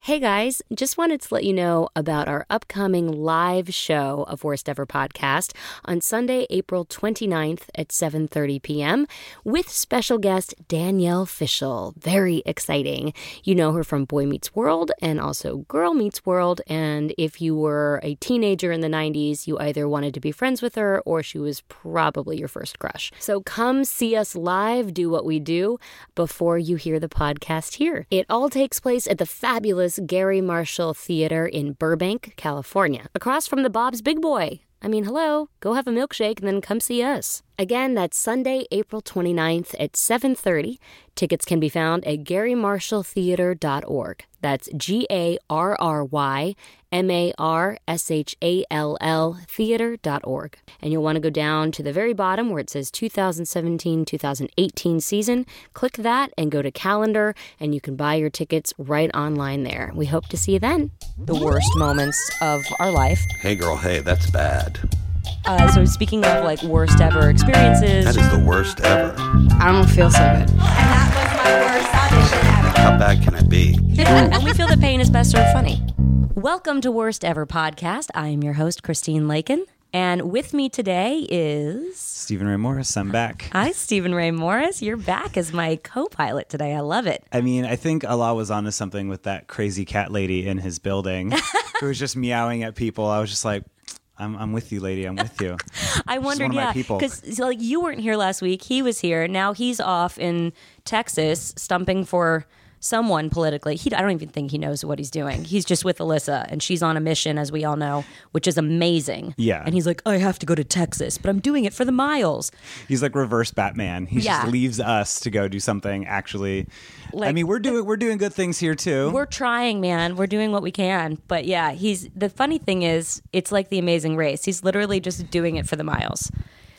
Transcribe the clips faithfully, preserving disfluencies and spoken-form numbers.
Hey guys, just wanted to let you know about our upcoming live show of Worst Ever Podcast on Sunday, April twenty-ninth at seven thirty p.m. with special guest Danielle Fishel. Very exciting. You know her from Boy Meets World and also Girl Meets World, and if you were a teenager in the nineties, you either wanted to be friends with her or she was probably your first crush. So come see us live, do what we do, before you hear the podcast here. It all takes place at the fabulous Gary Marshall Theater in Burbank, California, across from the Bob's Big Boy. I mean, hello, go have a milkshake and then come see us. Again, that's Sunday, April twenty-ninth at seven thirty. Tickets can be found at gary marshall theater dot org. That's G A R R Y M A R S H A L L theater dot org. And you'll want to go down to the very bottom where it says two thousand seventeen two thousand eighteen season. Click that and go to calendar, and you can buy your tickets right online there. We hope to see you then. The worst moments of our life. Hey girl, hey, that's bad. Uh, so speaking of like worst ever experiences. That is the worst ever. I don't feel so good. And that was my worst audition ever. How bad can it be? And we feel that pain is best served funny. Welcome to Worst Ever Podcast. I am your host, Christine Lakin. And with me today is... Stephen Ray Morris. I'm back. Hi, Stephen Ray Morris. You're back as my co-pilot today. I love it. I mean, I think Allah was onto something with that crazy cat lady in his building who was just meowing at people. I was just like... I'm I'm with you, lady. I'm with you. I wondered, yeah, because like you weren't here last week. He was here. Now he's off in Texas, stumping for someone politically. He I don't even think he knows what he's doing. He's just with Alyssa, and she's on a mission, as we all know, which is amazing. Yeah. And he's like, I have to go to Texas, but I'm doing it for the miles. He's like reverse Batman. He yeah. just leaves us to go do something. Actually, like, I mean, we're doing we're doing good things here too. We're trying, man. We're doing what we can. But yeah, he's the funny thing is, it's like The Amazing Race. He's literally just doing it for the miles.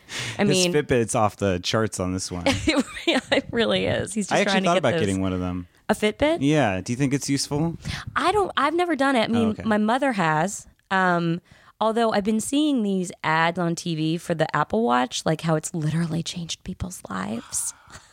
I His mean, Fitbit's off the charts on this one. It really is. He's just I actually trying to thought get about those. getting one of them. A Fitbit? Yeah. Do you think it's useful? I don't. I've never done it. I mean, Oh, okay. my mother has. Um, although I've been seeing these ads on T V for the Apple Watch, like how it's literally changed people's lives,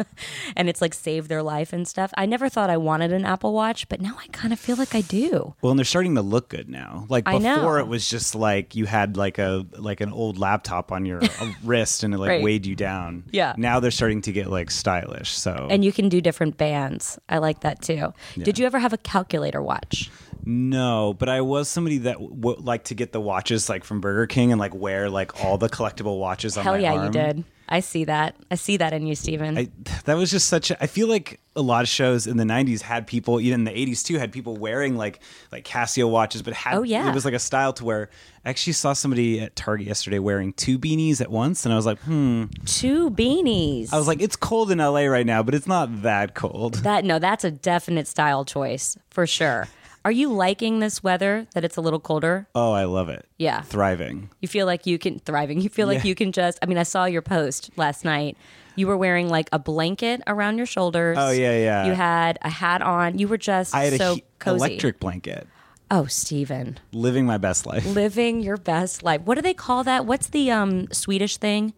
and it's like saved their life and stuff. I never thought I wanted an Apple Watch, but now I kind of feel like I do. Well, and they're starting to look good now. Like I know. before, it was just like you had like a like an old laptop on your wrist, and it like Right. weighed you down. Yeah. Now they're starting to get like stylish. So And you can do different bands. I like that too. Did you ever have a calculator watch? no, but I was somebody that would like to get the watches like from Burger King and like wear like all the collectible watches on Hell my yeah, arm. you did. I see that. I see that in you, Steven. I, that was just such a, I feel like a lot of shows in the nineties had people, even in the eighties too, had people wearing like like Casio watches, but had Oh, yeah. it was like a style to wear. I actually saw somebody at Target yesterday wearing two beanies at once, and I was like, hmm. Two beanies. I was like, it's cold in L A right now, but it's not that cold. That no, that's a definite style choice for sure. Are you liking this weather that it's a little colder? Oh, I love it. Yeah. Thriving. You feel like you can thriving. You feel like Yeah. you can just I mean, I saw your post last night. You were wearing like a blanket around your shoulders. Oh, yeah, yeah. You had a hat on. You were just I had so a he- cozy. electric blanket. Oh, Steven. Living my best life. Living your best life. What do they call that? What's the um Swedish thing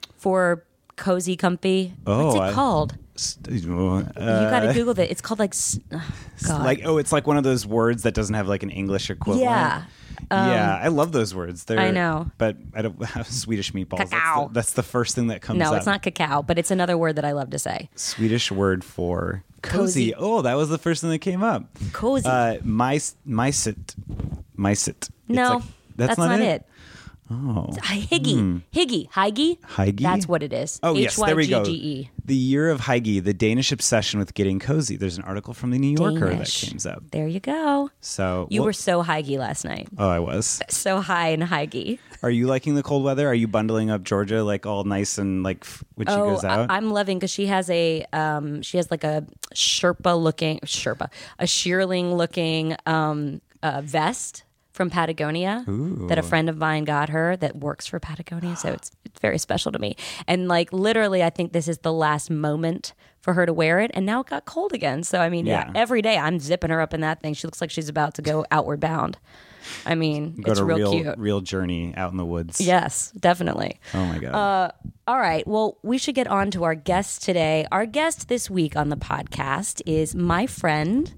for cozy comfy? Oh, What's it I- called? Uh, You got to Google it. It's called like s- oh, God. like oh, it's like one of those words that doesn't have like an English equivalent. Yeah. yeah, I love those words. They're, I know. but I don't have Swedish meatballs. That's Cacao. the, that's the first thing that comes No, up. it's not cacao, but it's another word that I love to say. Swedish word for cozy. Cozy. Oh, that was the first thing that came up. Cozy. Uh, mice, micet, micet. It's No, like- that's, not, it. Oh, Hygge. Hygge. Hygge? Hygge? That's what it is. Oh, yes, there we go. H Y G G E. The year of Hygge, the Danish obsession with getting cozy. There's an article from the New Yorker Danish. that came up. There you go. So You well- were so hyggy last night. Oh, I was. So high and hyggy. Are you liking the cold weather? Are you bundling up Georgia like all nice and like f- when she Oh, goes out? I- I'm loving because she has a um, she has like a Sherpa looking Sherpa a shearling looking um, uh, vest from Patagonia that a friend of mine got her that works for Patagonia. So it's it's very special to me. And like literally, I think this is the last moment for her to wear it. And now it got cold again. So I mean, yeah, Yeah. every day I'm zipping her up in that thing. She looks like she's about to go outward bound. I mean, Go it's to real, real, cute. real journey out in the woods. Yes, definitely. Oh my god. Uh, all right. Well, we should get on to our guest today. Our guest this week on the podcast is my friend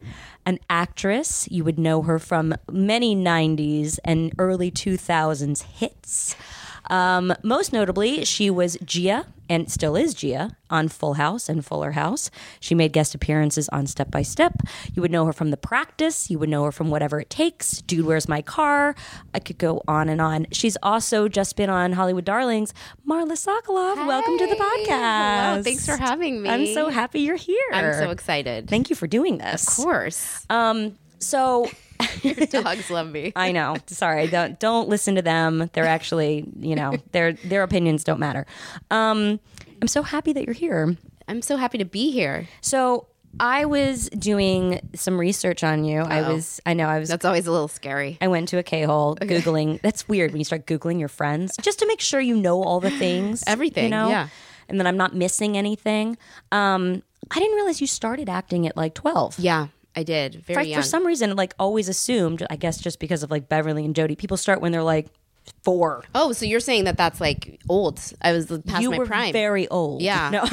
an actress. You would know her from many nineties and early two thousands hits. Um, most notably, she was Gia, and still is Gia, on Full House and Fuller House. She made guest appearances on Step by Step. You would know her from The Practice. You would know her from Whatever It Takes, Dude, Where's My Car? I could go on and on. She's also just been on Hollywood Darlings. Marla Sokoloff, Hi. welcome to the podcast. Hello, thanks for having me. I'm so happy you're here. I'm so excited. Thank you for doing this. Of course. Um, so... Your dogs love me. I know. Sorry. Don't don't listen to them. They're actually, you know, their their opinions don't matter. Um, I'm so happy that you're here. I'm so happy to be here. So I was doing some research on you. I Uh-oh. was. I know. I was. That's always a little scary. I went to a K-hole Googling. That's weird when you start Googling your friends just to make sure you know all the things. Everything, You know? yeah. And then I'm not missing anything. Um, I didn't realize you started acting at like twelve. Yeah, I did. Very For, young. for some reason, like always assumed, I guess just because of like Beverly and Jodie, people start when they're like four. Oh, so you're saying that that's like old. I was past You my were prime. very old. Yeah. No.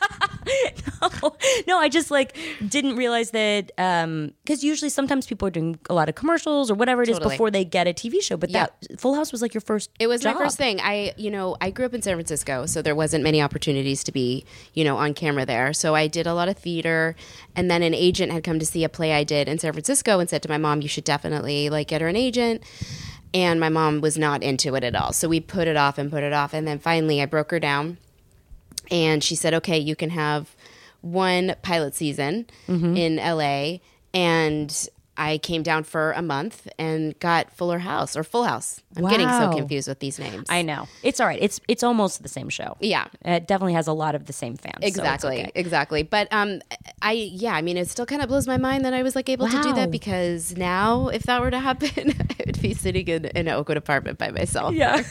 no, no, I just like didn't realize that um because usually sometimes people are doing a lot of commercials or whatever it is Totally. before they get a T V show. But Yeah. that Full House was like your first. It was job. my first thing. I, you know, I grew up in San Francisco, so there wasn't many opportunities to be, you know, on camera there. So I did a lot of theater, and then an agent had come to see a play I did in San Francisco and said to my mom, "You should definitely like get her an agent." And my mom was not into it at all. So we put it off and put it off, and then finally I broke her down, and she said, "Okay, you can have one pilot season Mm-hmm. in L A." And I came down for a month and got Fuller House or Full House. I'm getting so Wow. confused with these names. I know. It's all right. It's it's almost the same show. Yeah. It definitely has a lot of the same fans. so it's Exactly, okay. exactly. But um, I yeah, I mean, it still kind of blows my mind that I was like able to do Wow. that, because now, if that were to happen, I would be sitting in, in an Oakwood apartment by myself. Yeah.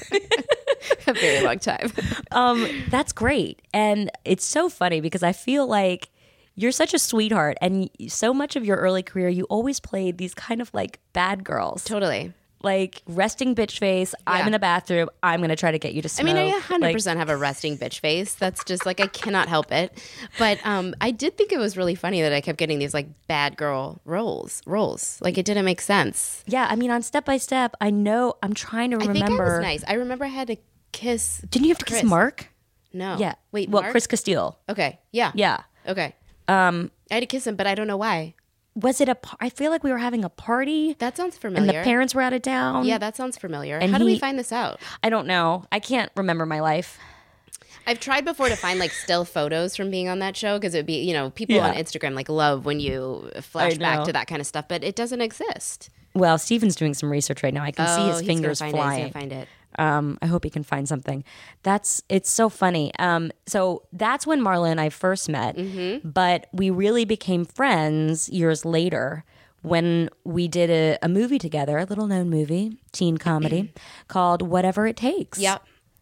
a very long time. Um, that's great. And it's so funny because I feel like you're such a sweetheart, and so much of your early career, you always played these kind of like bad girls. Totally. Like resting bitch face. I'm Yeah. in a bathroom. I'm going to try to get you to I smoke. mean, I one hundred Like, percent have a resting bitch face. That's just like, I cannot help it. But um, I did think it was really funny that I kept getting these like bad girl roles. Roles. Like, it didn't make sense. yeah, I mean, on Step by Step, I know, I'm trying to I remember. think I was nice. I remember I had to kiss. Didn't you have to kiss Chris. Mark? No. Yeah. Wait, Well, Mark? Chris Castile. Okay. Yeah. Yeah. Okay. Um, I had to kiss him, but I don't know why. Was it a, par- I feel like we were having a party That sounds and familiar. the parents were out of town. Yeah, that sounds familiar. And How do we he- find this out? I don't know. I can't remember my life. I've tried before to find like still photos from being on that show, because it would be, you know, people Yeah. on Instagram like love when you flash I back know. to that kind of stuff, but it doesn't exist. Well, Steven's doing some research right now. I can see his Oh, he's fingers gonna find flying. It. He's gonna find it. Um, I hope he can find something. That's it's so funny. Um, so that's when Marla and I first met, Mm-hmm. but we really became friends years later when we did a, a movie together, a little known movie, teen comedy called Whatever It Takes. Yep.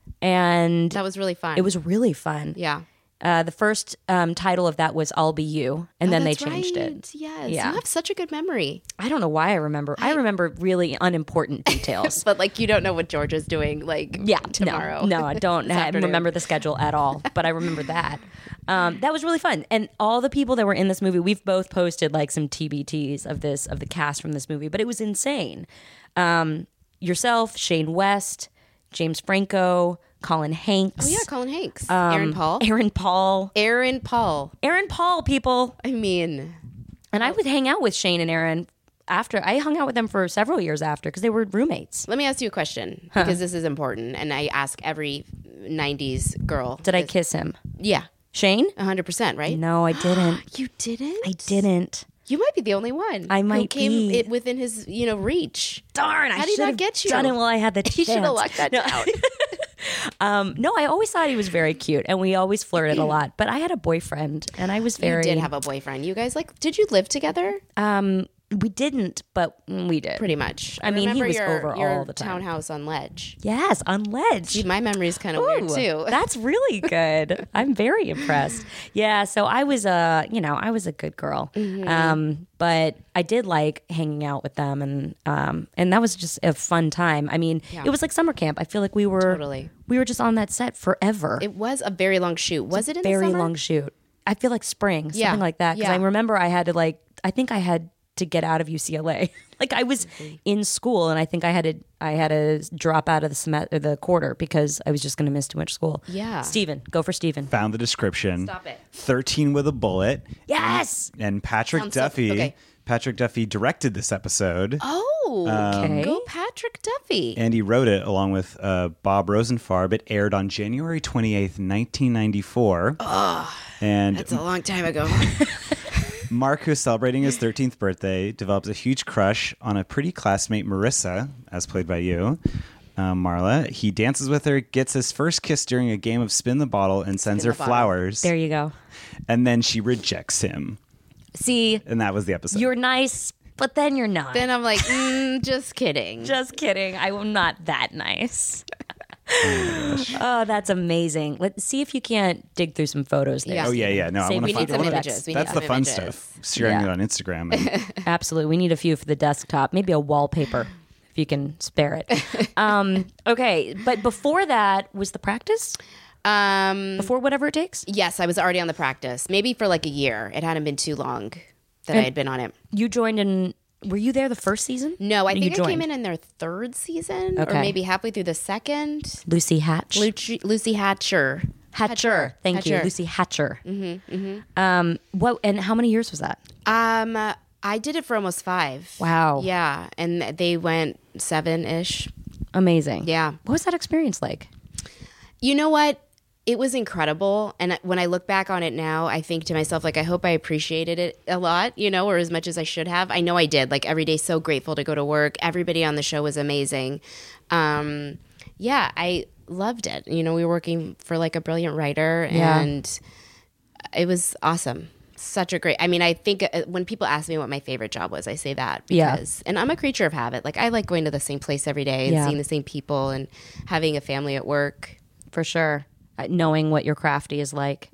And That was really fun. it was really fun. Yeah. Uh, the first um, title of that was I'll Be You, and then Oh, they that's changed right. it. Yes. Yeah. You have such a good memory. I don't know why I remember. I remember really unimportant details. But like, you don't know what Georgia's doing like Yeah, tomorrow. No, no, I don't This ha- afternoon. remember the schedule at all, but I remember that. Um, that was really fun, and all the people that were in this movie, we've both posted like some T B Ts of this of the cast from this movie, but it was insane. Um, yourself, Shane West, James Franco, Colin Hanks. Oh yeah, Colin Hanks. um, Aaron Paul. Aaron Paul. Aaron Paul. Aaron Paul, people. I mean, And I would hang out with Shane and Aaron after. I hung out with them for several years after because they were roommates. let me ask you a question, because this is important, and I ask every nineties girl. Did I this. kiss him? Yeah, Shane? one hundred percent, right? No, I didn't. You didn't? I didn't. You might be the only one. I who might came be. It within his, you know, reach. Darn, I How did he should not have get you? done it while I had the chance. He should have locked that down. Um, no, I always thought he was very cute, and we always flirted a lot. But I had a boyfriend, and I was very. You did have a boyfriend. You guys like? Did you live together? Um, we didn't, but we did. Pretty much. I mean, he remember was your, over your all the time. Townhouse on Ledge. Yes, on Ledge. See, my memory is kind of weird Ooh, too. That's really good. I'm very impressed. Yeah, so I was a, you know, I was a good girl. Mm-hmm. Um, but I did like hanging out with them, and um, and that was just a fun time. I mean, Yeah. it was like summer camp. I feel like we were Totally. we were just on that set forever. It was a very long shoot. Was it in Very the summer? long shoot. I feel like spring, something Yeah, like that. Because yeah. I remember I had to like, I think I had to get out of U C L A. Like I was in school, and I think I had to I had to drop out of the semester, the quarter, because I was just going to miss too much school. Yeah. Steven, go for Steven. Found the description. Stop it. thirteen with a bullet. Yes. And Patrick Sounds so- Duffy. okay. Patrick Duffy directed this episode. Oh, Okay. go Patrick Duffy. And he wrote it along with uh, Bob Rosenfarb. It aired on January twenty-eighth, nineteen ninety-four. Oh, and That's a long time ago. Mark, who's celebrating his thirteenth birthday, develops a huge crush on a pretty classmate, Marissa, as played by you, um, Marla. He dances with her, gets his first kiss during a game of Spin the Bottle, and sends Spin her the bottle. flowers. There you go. And then she rejects him. See, And that was the episode. you're nice, but then you're not. Then I'm like, mm, just kidding. Just kidding. I'm not that nice. Oh, that's amazing. Let's see if you can't dig through some photos there. Yeah. Oh, yeah, yeah. No, I Save want me to We for need find the some I wanna- next. images. We That's need the some fun images. stuff. Sharing Yeah. it on Instagram. And Absolutely. We need a few for the desktop, maybe a wallpaper if you can spare it. Um, okay, but before that was the practice? Um, Before whatever it takes? yes, I was already on the practice, maybe for like a year. It hadn't been too long that I And- had been on it. You joined in, were you there the first season? No, I You think I joined. came in in their third season, Okay. or maybe halfway through the second. Lucy Hatch. Lucy, Lucy Hatcher. Hatcher. Thank you. Hatcher. Lucy Hatcher. Mm-hmm, mm-hmm. Um, what, and how many years was that? Um, uh, I did it for almost five. Wow. Yeah, and they went seven ish. Amazing. Yeah. What was that experience like? You know what? It was incredible. And when I look back on it now, I think to myself, like, I hope I appreciated it a lot, you know, or as much as I should have. I know I did. Like, every day, so grateful to go to work. Everybody on the show was amazing. Um, yeah, I loved it. You know, we were working for like a brilliant writer, Yeah. and it was awesome. Such a great, I mean, I think uh, when people ask me what my favorite job was, I say that Yeah. because, and I'm a creature of habit. Like, I like going to the same place every day and Yeah. seeing the same people and having a family at work. For sure. Uh, knowing what your crafty is like.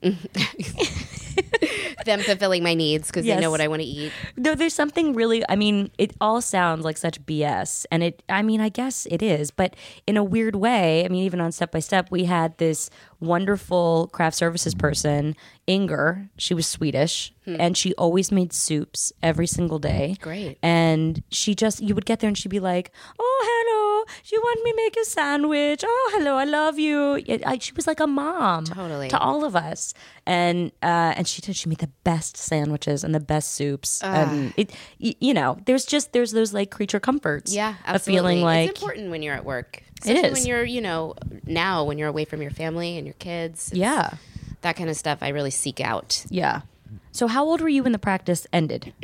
Them fulfilling my needs because Yes. they know what I want to eat. No, there's something really, I mean, it all sounds like such B S. And it, I mean, I guess it is, but in a weird way, I mean, even on Step by Step, we had this wonderful craft services person, Inger. She was Swedish and she always made soups every single day. Great. And she just, you would get there and she'd be like, oh, hello, you want me to make a sandwich? Oh, hello, I love you. It, I, she was like a mom. Totally. To all of us. And uh, and she did, she made the best sandwiches and the best soups. And it, y- you know, there's just, there's those like creature comforts. Yeah, Of absolutely. feeling like, it's important when you're at work. It Especially is. when you're, you know, now when you're away from your family and your kids. It's- yeah, That kind of stuff I really seek out. yeah. So how old were you when the practice ended?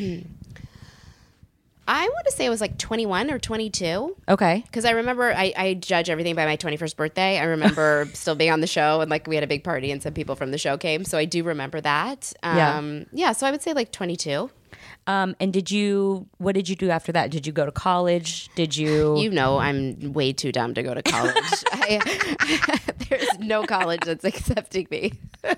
I want to say it was like twenty-one or twenty-two. Okay. Because I remember I, I judge everything by my twenty-first birthday. I remember still being on the show and like we had a big party and some people from the show came. So I do remember that. Yeah. Um, yeah. So I would say like twenty-two. Um, and did you, what did you do after that? Did you go to college? Did you? You know, I'm way too dumb to go to college. I, there's no college that's accepting me.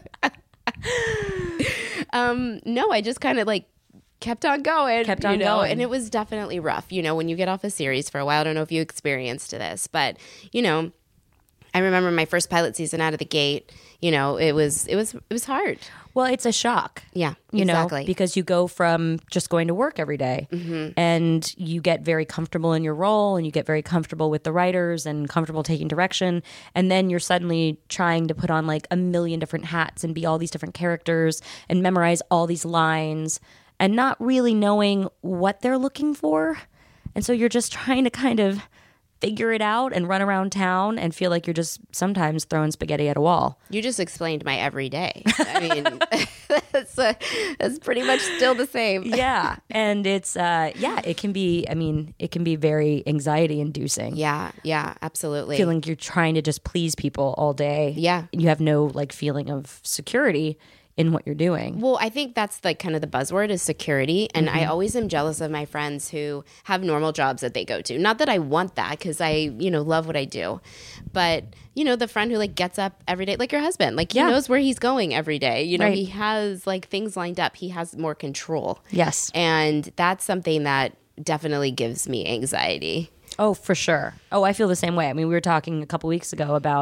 um, no, I just kind of like kept on going. Kept you on know, going. And it was definitely rough. You know, when you get off a series for a while, I don't know if you experienced this, but, you know, I remember my first pilot season out of the gate, you know, it was, it was, it was hard. Well, it's a shock. Yeah, You exactly. know, because you go from just going to work every day and you get very comfortable in your role and you get very comfortable with the writers and comfortable taking direction. And then you're suddenly trying to put on like a million different hats and be all these different characters and memorize all these lines and not really knowing what they're looking for. And so you're just trying to kind of figure it out and run around town and feel like you're just sometimes throwing spaghetti at a wall. You just explained my everyday. I mean, that's, uh, that's pretty much still the same. Yeah. And it's, uh, yeah, it can be, I mean, it can be very anxiety inducing. Yeah, yeah, absolutely. Feeling like you're trying to just please people all day. Yeah. You have no like feeling of security in what you're doing. Well, I think that's like kind of the buzzword is security. And Mm-hmm. I always am jealous of my friends who have normal jobs that they go to. Not that I want that because I, you know, love what I do. But, you know, the friend who like gets up every day, like your husband, like he Yeah. knows where he's going every day. You know, Right. he has like things lined up. He has more control. Yes. And that's something that definitely gives me anxiety. Oh, for sure. Oh, I feel the same way. I mean, we were talking a couple weeks ago about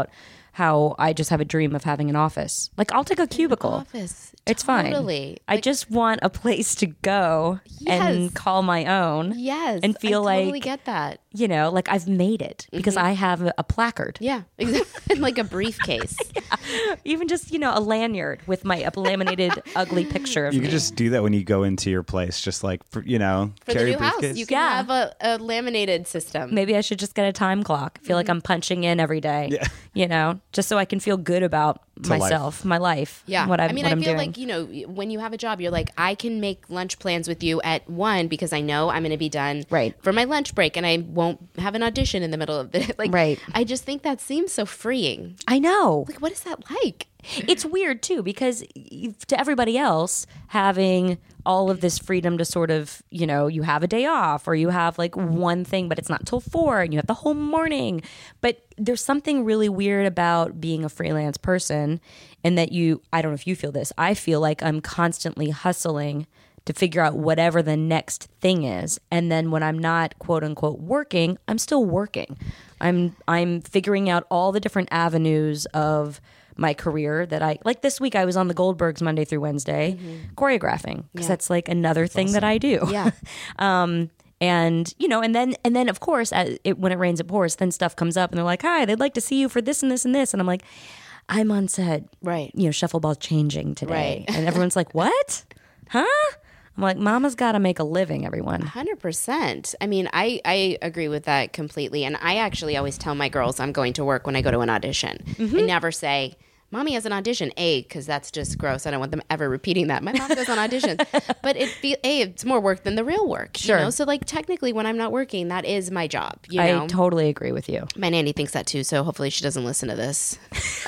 how I just have a dream of having an office. Like, I'll take a cubicle. Office. It's Totally. fine. I Like- just want a place to go and Yes. call my own. Yes. And feel I totally like, get that. you know, like I've made it because I have a, a placard. Yeah, exactly. Like a briefcase. Even just, you know, a lanyard with my a laminated ugly picture of You me. could just do that when you go into your place, just like, for, you know, For the carry new a house, briefcase. you can Yeah. have a, a laminated system. Maybe I should just get a time clock. Feel like I'm punching in every day. Yeah. You know, just so I can feel good about To life. myself, my life. Yeah. What I'm, I mean, what I I'm feel doing. like, you know, when you have a job, you're like, I can make lunch plans with you at one because I know I'm going to be done Right. for my lunch break and I won't have an audition in the middle of it. Like, Right. I just think that seems so freeing. I know. Like, what is that like? It's weird too because y- to everybody else, having all of this freedom to sort of, you know, you have a day off or you have like one thing, but it's not till four and you have the whole morning. But there's something really weird about being a freelance person, and that you, I don't know if you feel this, I feel like I'm constantly hustling to figure out whatever the next thing is. And then when I'm not quote unquote working, I'm still working. I'm I'm figuring out all the different avenues of my career that I like. This week I was on the Goldbergs Monday through Wednesday choreographing because that's like another thing that I do. Yeah. um and you know and then and then of course as it, when it rains it pours, then stuff comes up and they're like, hi, they'd like to see you for this and this and this, and I'm like, I'm on set, Right. you know, shuffle ball changing today. Right. And everyone's like, what? Huh? I'm like, mama's got to make a living, everyone. one hundred percent. I mean, I, I agree with that completely. And I actually always tell my girls I'm going to work when I go to an audition. I never say, Mommy has an audition. A, because that's just gross. I don't want them ever repeating that. My mom goes on audition. But it fe- A, it's more work than the real work. Sure. You know? So, like, technically, when I'm not working, that is my job. You know? I totally agree with you. My nanny thinks that too, so hopefully she doesn't listen to this.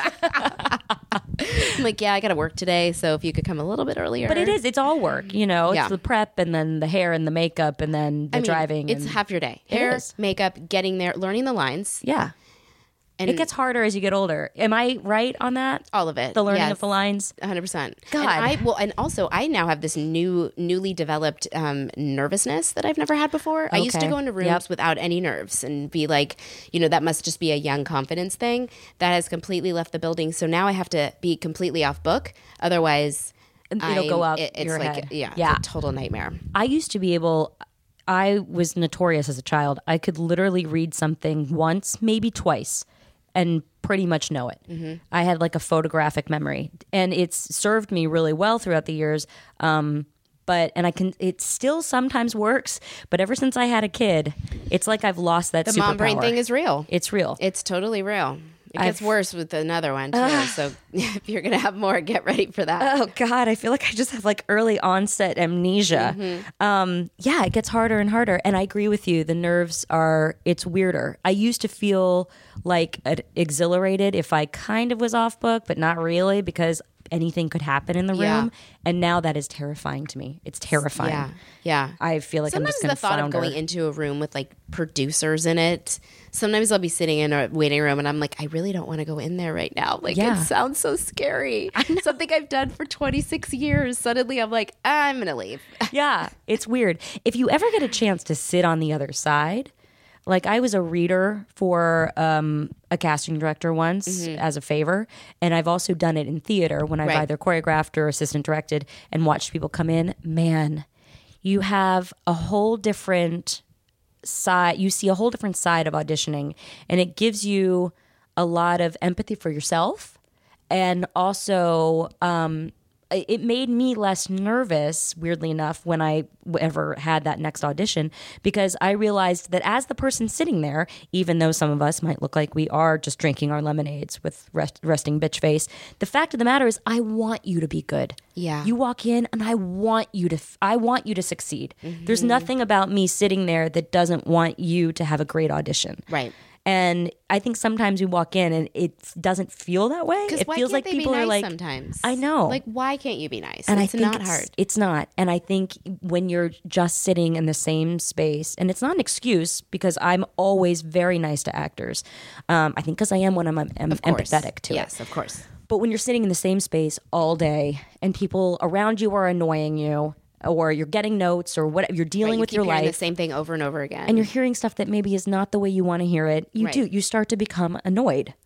I'm like, yeah, I got to work today, so if you could come a little bit earlier. But it is, it's all work, you know, it's Yeah. the prep and then the hair and the makeup and then the I mean, driving. It's and, half your day. It Hair, is. makeup, getting there, learning the lines. yeah. And It gets harder as you get older. Am I right on that? all of it. The learning Yes. of the lines? one hundred percent. God. And I, well, and also I now have this new, newly developed um, nervousness that I've never had before. I used to Okay. go into rooms Yep. without any nerves and be like, you know, that must just be a young confidence thing. That has completely left the building. So now I have to be completely off book. Otherwise, It'll I'm- go out it- it's your like, head. yeah, Yeah. it's a total nightmare. I used to be able, I was notorious as a child. I could literally read something once, maybe twice, and pretty much know it. Mm-hmm. I had like a photographic memory, and it's served me really well throughout the years. Um, but and I can, it still sometimes works. But ever since I had a kid, it's like I've lost that. The mom brain superpower. thing is real. It's real. It's totally real. It gets I've- worse with another one too. So if you're gonna have more, get ready for that. Oh God, I feel like I just have like early onset amnesia. Mm-hmm. Um, yeah, it gets harder and harder. And I agree with you. The nerves are, it's weirder. I used to feel like uh, exhilarated if I kind of was off book, but not really because anything could happen in the room. Yeah. And now that is terrifying to me. It's terrifying. Yeah, yeah. I feel like Sometimes I'm just going the to thought flounder. of going into a room with like producers in it. Sometimes I'll be sitting in a waiting room and I'm like, I really don't want to go in there right now. Like Yeah. it sounds so scary. Something I've done for twenty-six years. Suddenly I'm like, I'm gonna leave. Yeah, it's weird. If you ever get a chance to sit on the other side, like I was a reader for um, a casting director once as a favor, and I've also done it in theater when I've Right. either choreographed or assistant directed and watched people come in. Man, you have a whole different side. You see a whole different side of auditioning, and it gives you a lot of empathy for yourself, and also um, it it made me less nervous, weirdly enough, when I ever had that next audition, because I realized that as the person sitting there, even though some of us might look like we are just drinking our lemonades with rest, resting bitch face, the fact of the matter is I want you to be good. Yeah. You walk in and I want you to f- I want you to succeed. Mm-hmm. There's nothing about me sitting there that doesn't want you to have a great audition. Right. And I think sometimes we walk in and it doesn't feel that way. Because It why feels can't like they people be nice are like sometimes? I know. Like why can't you be nice? and it's I think not it's, hard. It's not. And I think when you're just sitting in the same space, and it's not an excuse because I'm always very nice to actors. Um, I think because I am when I'm, I'm Of course. empathetic to it. Yes, of course. But when you're sitting in the same space all day and people around you are annoying you, or you're getting notes, or what, you're dealing Right, you with keep your hearing life, the same thing over and over again. and you're hearing stuff that maybe is not the way you want to hear it, you Right. do. You start to become annoyed. Yep.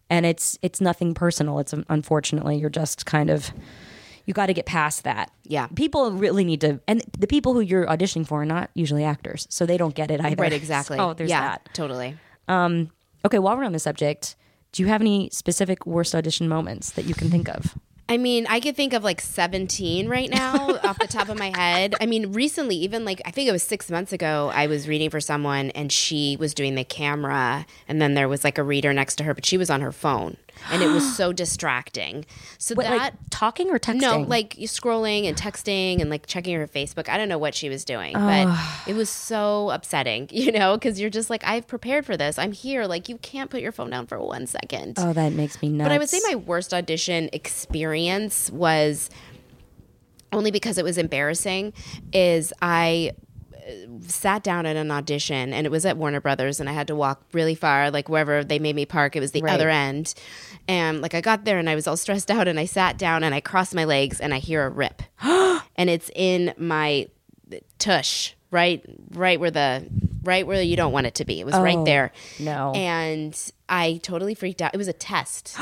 and it's it's nothing personal. It's unfortunately you're just kind of you got to get past that. Yeah. People really need to, and the people who you're auditioning for are not usually actors, so they don't get it either. Right, exactly. Oh, there's yeah, that. Totally. Um, okay, while we're on the subject, do you have any specific worst audition moments that you can think of? I mean, I could think of like seventeen right now off the top of my head. I mean, recently, even like, I think it was six months ago, I was reading for someone and she was doing the camera and then there was like a reader next to her, but she was on her phone and it was so distracting. So Wait, that... like talking or texting? No, like you scrolling and texting and like checking her Facebook. I don't know what she was doing, but it was so upsetting, you know, because you're just like, I've prepared for this. I'm here. Like, you can't put your phone down for one second. Oh, that makes me nuts. But I would say my worst audition experience was, only because it was embarrassing, is I sat down at an audition and it was at Warner Brothers and I had to walk really far, like wherever they made me park, it was the Right. other end. And like I got there and I was all stressed out and I sat down and I crossed my legs and I hear a rip. And it's in my tush, right right where the right where you don't want it to be. It was Oh, right there. no. And I totally freaked out. It was a test.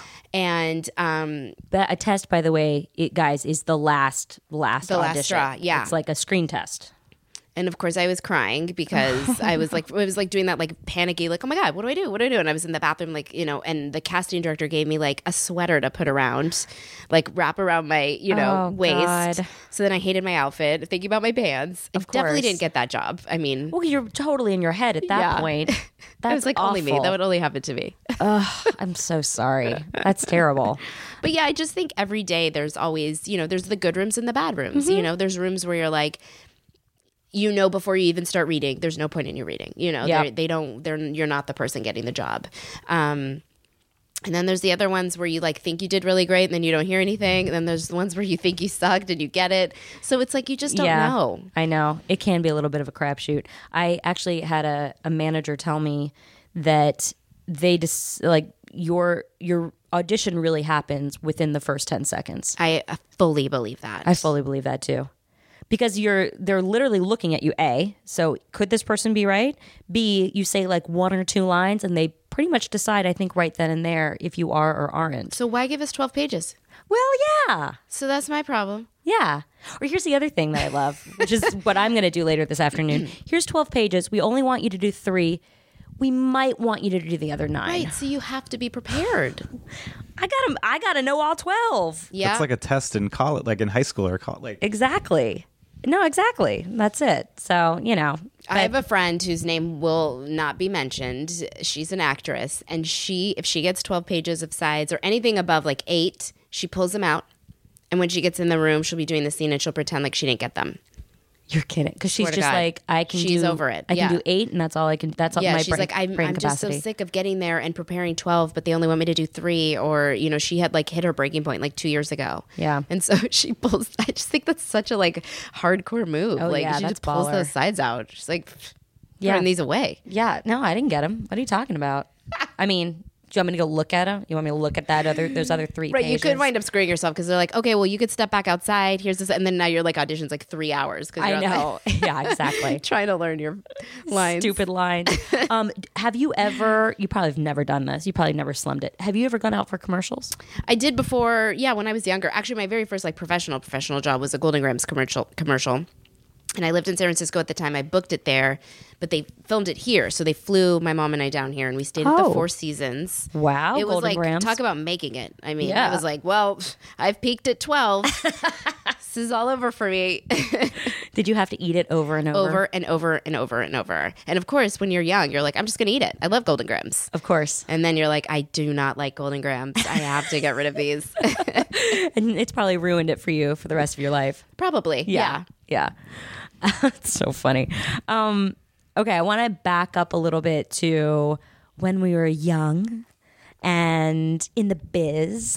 And um That a test, by the way, it, guys, is the last last The last audition. straw, yeah. It's like a screen test. And of course, I was crying because I was like, I was like doing that like panicky, like, oh my God, what do I do? What do I do? And I was in the bathroom, like, you know, and the casting director gave me like a sweater to put around, like wrap around my, you know, Oh, waist. God. So then I hated my outfit, thinking about my pants. I Of definitely course. didn't get that job. I mean, Well, you're totally in your head at that Yeah. point. That's it was like awful. only me. That would only happen to me. I'm so sorry. That's terrible. But yeah, I just think every day there's always, you know, there's the good rooms and the bad rooms. Mm-hmm. You know, there's rooms where you're like, you know, before you even start reading, there's no point in you reading. You know, Yeah. they're- they don't, they're, you're not the person getting the job. Um, and then there's the other ones where you like think you did really great and then you don't hear anything. And then there's the ones where you think you sucked and you get it. So it's like you just don't yeah, know. I know. It can be a little bit of a crapshoot. I actually had a, a manager tell me that they just like your your audition really happens within the first ten seconds. I uh, fully believe that. I fully believe that too. Because you're they're literally looking at you, A, so could this person be right? B, you say like one or two lines and they pretty much decide, I think, right then and there if you are or aren't. So why give us twelve pages? Well, yeah. So that's my problem. Yeah. Or here's the other thing that I love, which is what I'm going to do later this afternoon. Here's twelve pages. We only want you to do three. We might want you to do the other nine. Right. So you have to be prepared. I gotta, I gotta know all twelve. Yeah. It's like a test in college, like in high school or college. Like, Exactly. No, exactly. That's it. So, you know. I have a friend whose name will not be mentioned. She's an actress, and she, if she gets twelve pages of sides or anything above like eight, she pulls them out. And when she gets in the room, she'll be doing the scene and she'll pretend like she didn't get them. You're kidding. Because she's Swear to just God. like, I can She's do. over it. I Yeah. can do eight, and that's all I can. That's all Yeah, my she's brain, like, I'm, brain I'm just so capacity. sick of getting there and preparing twelve, but they only want me to do three. Or, you know, she had like hit her breaking point like two years ago. Yeah. And so she pulls, I just think that's such a like hardcore move. Oh, like yeah, she that's just pulls baller. those sides out. She's like, Yeah. throwing these away. Yeah. No, I didn't get them. What are you talking about? I mean, do you want me to go look at them? You want me to look at that other? Those other three. Right, pages? you could wind up screwing yourself because they're like, okay, well, you could step back outside. Here's this, and then now you're like auditions like three hours. Cause I you're know. Yeah, exactly. trying to learn your lines. Stupid lines. Um, have you ever? You probably have never done this. You probably never slummed it. Have you ever gone out for commercials? I did before, yeah, when I was younger. Actually, my very first like professional professional job was a Golden Grams commercial commercial. And I lived in San Francisco at the time. I booked it there, but they filmed it here. So they flew my mom and I down here, and we stayed at Oh. the Four Seasons. Wow, It was Golden like, Grams. talk about making it. I mean, Yeah. I was like, well, I've peaked at twelve. This is all over for me. Did you have to eat it over and over? over and over and over and over. And of course, when you're young, you're like, I'm just going to eat it. I love Golden Grams. Of course. And then you're like, I do not like Golden Grams. I have to get rid of these. And it's probably ruined it for you for the rest of your life. Probably. Yeah. Yeah. It's so funny. Um, okay, I want to back up a little bit to when we were young and in the biz.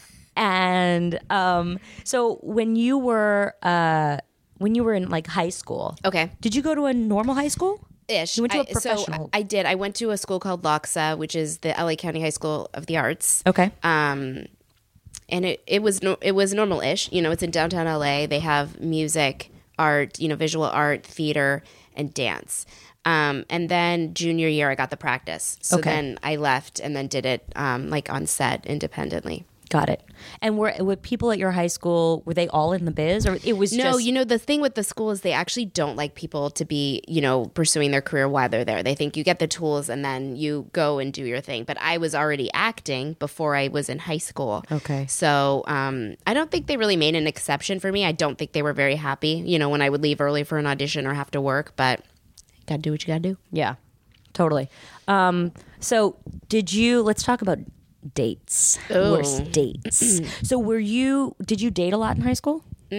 and um, so when you were uh, when you were in like high school, Okay. did you go to a normal high school? Ish. You went to a I- so professional. I did. I went to a school called LACHSA, which is the L A County High School of the Arts. Okay. Um, and it, it was no, it was normal-ish. You know, it's in downtown L A. They have music, art, you know, visual art, theater, and dance. Um, and then junior year, I got the practice. So Okay. then I left and then did it um, like on set independently. Got it. And were, were people at your high school, were they all in the biz, or it was No, just... you know, the thing with the school is they actually don't like people to be, you know, pursuing their career while they're there. They think you get the tools and then you go and do your thing. But I was already acting before I was in high school. Okay. So um, I don't think they really made an exception for me. I don't think they were very happy, you know, when I would leave early for an audition or have to work. But you got to do what you got to do. Yeah, totally. Um, so did you, let's talk about dates. Oh. Worst dates. So were you, did you date a lot in high school?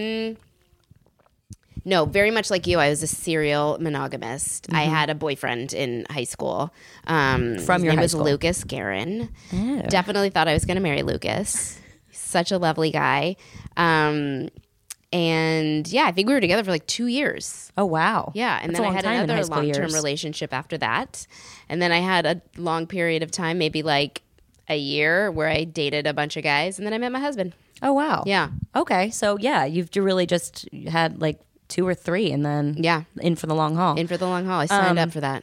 No, very much like you. I was a serial monogamist. I had a boyfriend in high school. Um, From his your name high was school? Lucas Guerin. Oh. Definitely thought I was going to marry Lucas. Such a lovely guy. Um, and yeah, I think we were together for like two years. Oh, wow. Yeah, and That's a then I long had time in high another school long-term years. relationship after that. And then I had a long period of time, maybe like a year, where I dated a bunch of guys, and then I met my husband. Oh, wow. Yeah. Okay. So yeah, you've really just had like two or three and then Yeah. in for the long haul. In for the long haul. I signed up for that.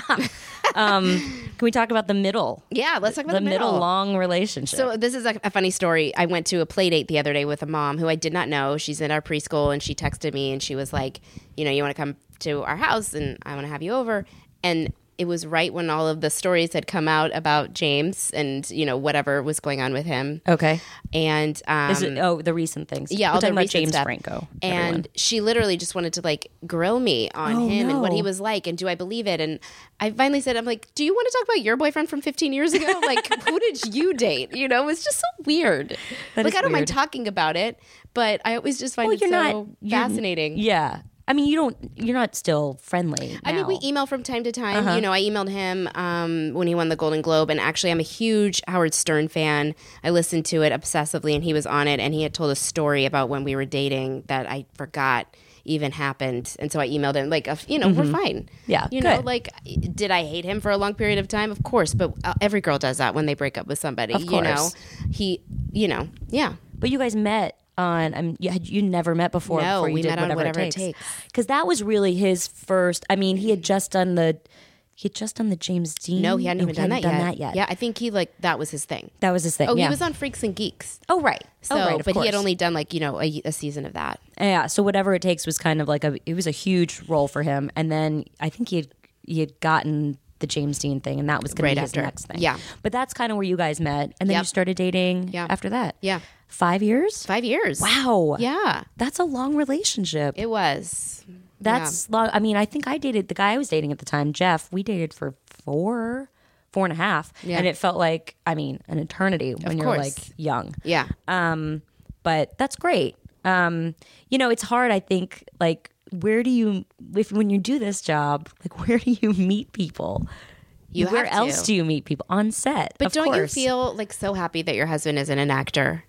um, can we talk about the middle? Yeah, let's talk about The the, middle long relationship. So this is a, a funny story. I went to a play date the other day with a mom who I did not know. She's in our preschool, and she texted me, and she was like, you know, you want to come to our house, and I want to have you over. And it was right when all of the stories had come out about James and, you know, whatever was going on with him. okay. And um, Is it, oh, the recent things. yeah, We're all the talking about recent James stuff. Franco. And everyone. she literally just wanted to like grill me on Oh, him and what no. he was like, and do I believe it? And I finally said, I'm like, do you want to talk about your boyfriend from fifteen years ago? Like, who did you date? You know, it's just so weird. That like, is I don't weird. mind talking about it, but I always just find Well, it you're so not you're- fascinating. Yeah. I mean, you don't. You're not still friendly. I mean, we now. email from time to time. Uh-huh. You know, I emailed him um, when he won the Golden Globe, and actually, I'm a huge Howard Stern fan. I listened to it obsessively, and he was on it, and he had told a story about when we were dating that I forgot even happened, and so I emailed him like, you know, we're fine. Mm-hmm. Yeah, you know, good. like, did I hate him for a long period of time? Of course, but uh, every girl does that when they break up with somebody. Of You know, course. he, you know, yeah. But you guys met on. Um, you had you never met before. No, before you we did met on whatever, Whatever it It takes. Takes. Because that was really his first. I mean, he had just done the. He had just done the James Dean. No, he hadn't even Oh, done, that, done yet. that yet. Yeah, I think he like that was his thing. That was his thing. Oh, yeah. he was on Freaks and Geeks. Oh right. So, oh right. Of but course. he had only done like, you know, a, a season of that. Yeah. So whatever it takes was kind of like a. It was a huge role for him, and then I think he had he had gotten the James Dean thing, and that was going Right to be his after. next thing. Yeah. But that's kind of where you guys met, and then you Yep. started dating. Yeah. After that. Yeah. Five years. Five years. Wow. Yeah, That's a long relationship. it was. That's long. I mean, I think I dated the guy I was dating at the time, Jeff. We dated for four, four and a half, Yeah. and it felt like, I mean, an eternity when you're course. like young. Yeah. Um, but that's great. Um, you know, it's hard. I think like where do you if when you do this job, like where do you meet people? You where have to. else do you meet people on set? But of don't course. you feel like so happy that your husband isn't an actor?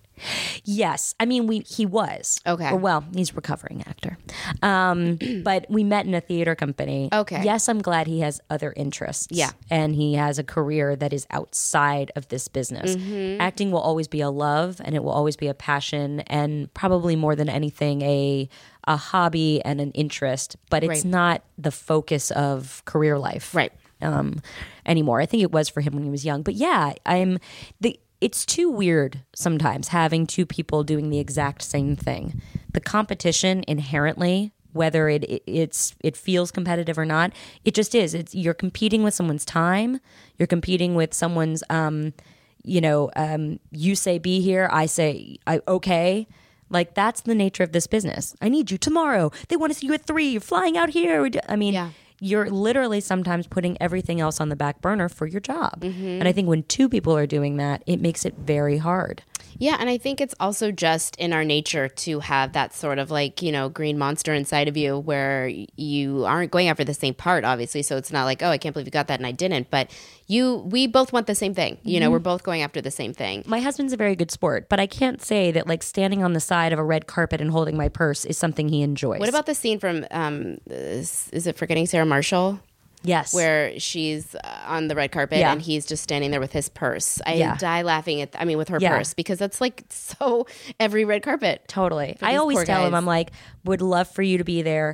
Yes, I mean we he was Okay. Or, well, he's a recovering actor, um, but we met in a theater company. Okay. Yes, I'm glad he has other interests. Yeah. and he has a career that is outside of this business. Mm-hmm. Acting will always be a love, and it will always be a passion, and probably more than anything a a hobby and an interest. But it's Right. not the focus of career life, Right. Um, anymore. I think it was for him when he was young. But yeah, I'm the. It's too weird sometimes having two people doing the exact same thing. The competition inherently, whether it, it it's it feels competitive or not, it just is. It's you're competing with someone's time. You're competing with someone's. Um, you know, um, you say be here, I say I okay. Like that's the nature of this business. I need you tomorrow. They want to see you at three. You're flying out here. I mean. Yeah. You're literally sometimes putting everything else on the back burner for your job. And I think when two people are doing that, it makes it very hard. Yeah, and I think it's also just in our nature to have that sort of like, you know, green monster inside of you where you aren't going after the same part, obviously. So it's not like, oh, I can't believe you got that and I didn't. But you, we both want the same thing. You know, we're both going after the same thing. My husband's a very good sport, but I can't say that like standing on the side of a red carpet and holding my purse is something he enjoys. What about the scene from, um, is is it Forgetting Sarah Marshall? yes, Where she's uh, on the red carpet Yeah. and he's just standing there with his purse. I Yeah. die laughing at, I mean, with her Yeah. purse, because that's like so every red carpet. totally. For I these always poor tell him, guys. I'm like, would love for you to be there.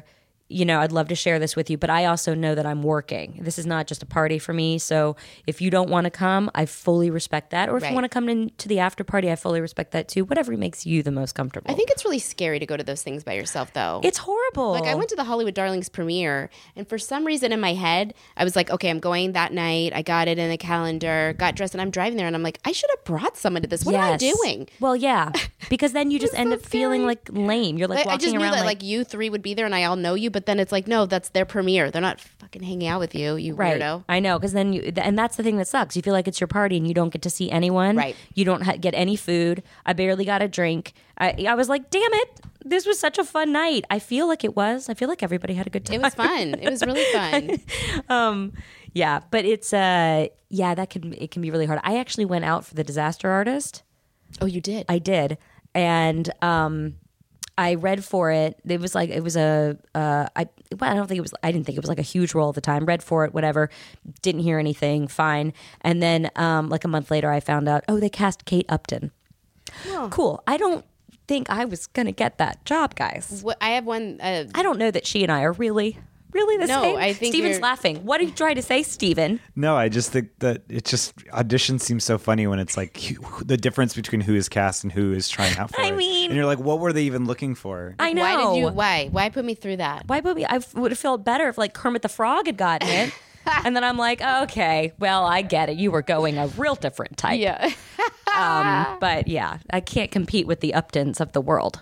you know, I'd love to share this with you, but I also know that I'm working. This is not just a party for me. So if you don't want to come, I fully respect that. Or if Right. you want to come in to the after party, I fully respect that too. Whatever makes you the most comfortable. I think it's really scary to go to those things by yourself, though. it's horrible. Like I went to the Hollywood Darlings premiere, and for some reason in my head, I was like, okay, I'm going that night. I got it in the calendar, got dressed, and I'm driving there, and I'm like, I should have brought someone to this. What am I Yes. doing? Well, yeah, because then you just end so up feeling scary. like lame. You're like Like, I walking just knew around that like, like you three would be there, and I all know you, but then it's like, no, that's their premiere. They're not fucking hanging out with you, you right. weirdo. I know, because then you, and that's the thing that sucks. You feel like it's your party and you don't get to see anyone. Right. You don't ha- get any food. I barely got a drink. I, I was like, damn it, this was such a fun night. I feel like it was. I feel like everybody had a good time. It was fun. It was really fun. um, yeah, but it's uh, yeah, that can it can be really hard. I actually went out for the Disaster Artist. Oh, you did? I did, and um, I read for it. It was like it was a uh, I well, I don't think it was. I didn't think it was like a huge role at the time. Read for it, whatever. Didn't hear anything. Fine. And then um, like a month later, I found out. Oh, they cast Kate Upton. Cool. I don't think I was gonna get that job, guys. What, I have one. Uh, I don't know that she and I are really. Really the No, same? I think Steven's you're- laughing. What are you trying to say, Steven? No, I just think that it just audition seems so funny when it's like who- the difference between who is cast and who is trying out for I it. mean- and you're like, what were they even looking for? I know. Why did you? Why? Why put me through that? Why would we? I would have felt better if like Kermit the Frog had gotten it. And then I'm like, okay, well, I get it. You were going a real different type. Yeah. Um, but yeah, I can't compete with the Uptons of the world.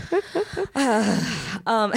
um,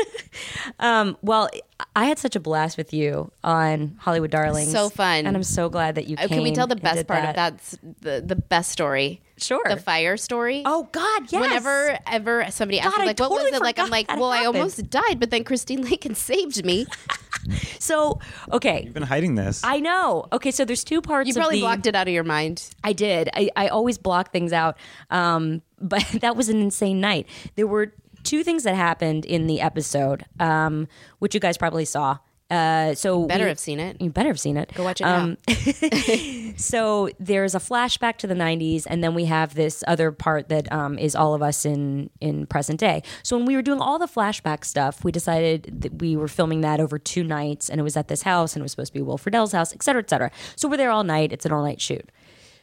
um, well, I had such a blast with you on Hollywood Darlings. So fun. And I'm so glad that you Uh, came. Can we tell the and best did part that. of that's the the best story? Sure. The fire story. Oh, God, yes. Whenever ever somebody asks God, me, I like, what totally was it? Like, I'm forgot like, that well, I happened. almost died, but then Christine Lincoln saved me. So, okay. You've been hiding this. I know. Okay, so there's two parts You of probably the... blocked it out of your mind. I did. I, I always block things out. Um, but that was an insane night. There were two things that happened in the episode, um, which you guys probably saw. Uh, so Better we- have seen it. You better have seen it. Go watch it now. So there's a flashback to the nineties, and then we have this other part that um, is all of us in in present day. So when we were doing all the flashback stuff, we decided that we were filming that over two nights, and it was at this house, and it was supposed to be Will Friedle's house, et cetera, et cetera. So we're there all night. It's an all night shoot.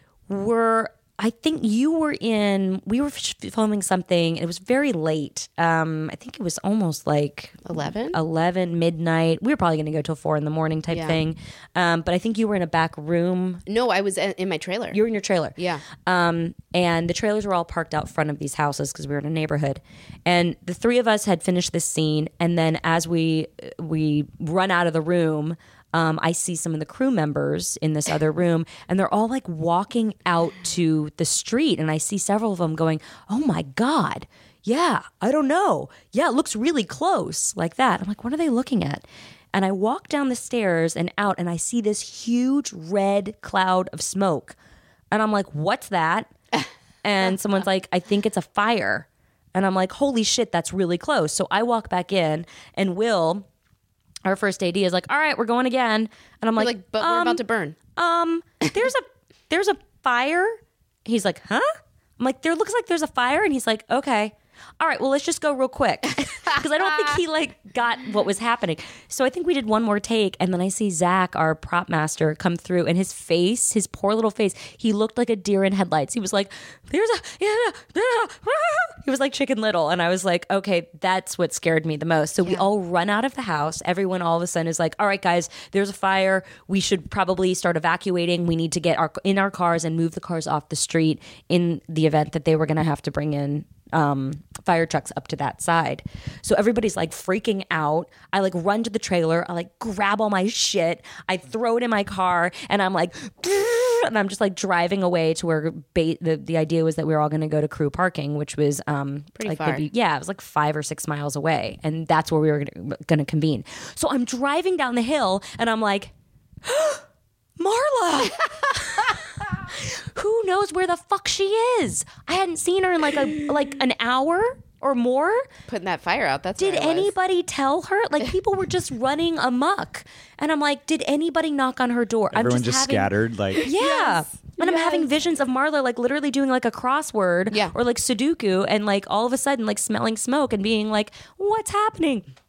We're I think you were in, we were f- filming something. It was very late. Um, I think it was almost like eleven? eleven, midnight. We were probably going to go till four in the morning type Yeah. thing. Um, but I think you were in a back room. No, I was in in my trailer. You were in your trailer. Yeah. Um, and the trailers were all parked out front of these houses because we were in a neighborhood. And the three of us had finished this scene. And then as we we run out of the room, um, I see some of the crew members in this other room, and they're all like walking out to the street. And I see several of them going, "Oh my God. Yeah, I don't know. Yeah, it looks really close," like that. I'm like, what are they looking at? And I walk down the stairs and out, and I see this huge red cloud of smoke. And I'm like, what's that? And someone's like, I think it's a fire. And I'm like, holy shit, that's really close. So I walk back in, and Will, our first A D, is like, all right, we're going again. And I'm You're like, like, but we're um, about to burn. um, there's a there's a fire. He's like, huh? I'm like, there looks like there's a fire. And he's like, okay. All right, well, let's just go real quick. Because I don't think he like got what was happening. So I think we did one more take, and then I see Zach, our prop master, come through, and his face, his poor little face, he looked like a deer in headlights. He was like, there's a, yeah, yeah, he was like Chicken Little. And I was like, okay, that's what scared me the most. So we all run out of the house. Everyone all of a sudden is like, all right, guys, there's a fire. We should probably start evacuating. We need to get our in our cars and move the cars off the street in the event that they were going to have to bring in um fire trucks up to that side. So everybody's like freaking out. I like run to the trailer. I like grab all my shit. I throw it in my car, and I'm like, and I'm just like driving away to where ba- the the idea was that we were all going to go to crew parking, which was um Pretty like far. maybe, yeah, it was like five or six miles away, and that's where we were going to convene. So I'm driving down the hill, and I'm like, Marla. Who knows where the fuck she is? I hadn't seen her in like a like an hour or more. Putting that fire out. That's Did where I was. anybody tell her? Like, people were just running amok, and I'm like, did anybody knock on her door? Everyone I'm just having, scattered. Like, Yeah. And I'm having visions of Marla like literally doing like a crossword Yeah. or like Sudoku, and like all of a sudden like smelling smoke and being like, what's happening?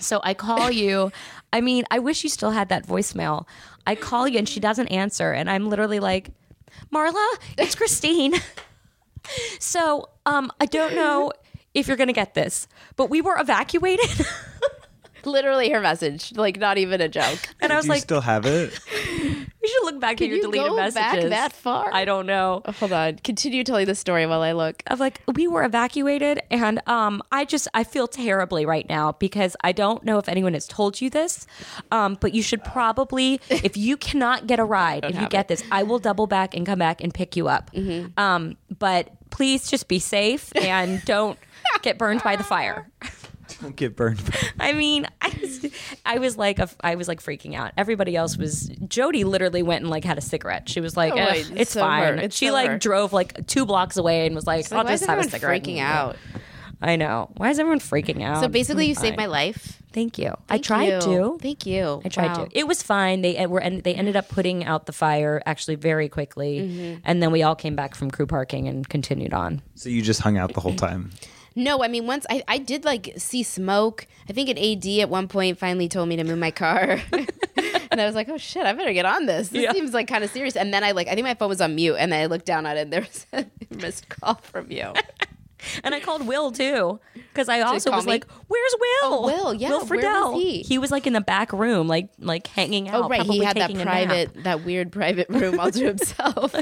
So I call you. I mean, I wish you still had that voicemail. I call you and she doesn't answer. And I'm literally like, Marla, it's Christine. So um, I don't know if you're going to get this, but we were evacuated. Literally her message, like not even a joke. And I was Do you like, still have it? you should look back Can at your you deleted go messages. back that far? I don't know. Oh, hold on. Continue telling the story while I look. Of like, we were evacuated, and um, I just I feel terribly right now because I don't know if anyone has told you this, um, but you should probably, if you cannot get a ride, if you get this, I will double back and come back and pick you up. Mm-hmm. Um, but please just be safe and don't get burned by the fire. Don't get burned. I mean, I was, I was like, a, I was like freaking out. Everybody else was. Jody literally went and like had a cigarette. She was like, Oh, "Ugh, wait, it's so fine." her. It's she so like her. drove like two blocks away and was like, So "I'll why just is have a everyone cigarette." freaking and- out? I know. Why is everyone freaking out? So basically, you It's saved fine. my life. Thank you. I Thank tried you. to. Thank you. I tried Wow. to. It was fine. They were. and They ended up putting out the fire actually very quickly, Mm-hmm. and then we all came back from crew parking and continued on. So you just hung out the whole time. No, I mean, once I, I did like see smoke. I think an A D at one point finally told me to move my car. And I was like, oh shit, I better get on this. This Yeah. seems like kind of serious. And then I like, I think my phone was on mute and then I looked down at it and there was a missed call from you. And I called Will too because I also call was me? like, "Where's Will? Oh, Will, yeah, Will where Friedle. was he? was like in the back room, like like hanging out. Oh, right. He probably had that taking a nap. private, that weird private room all to himself.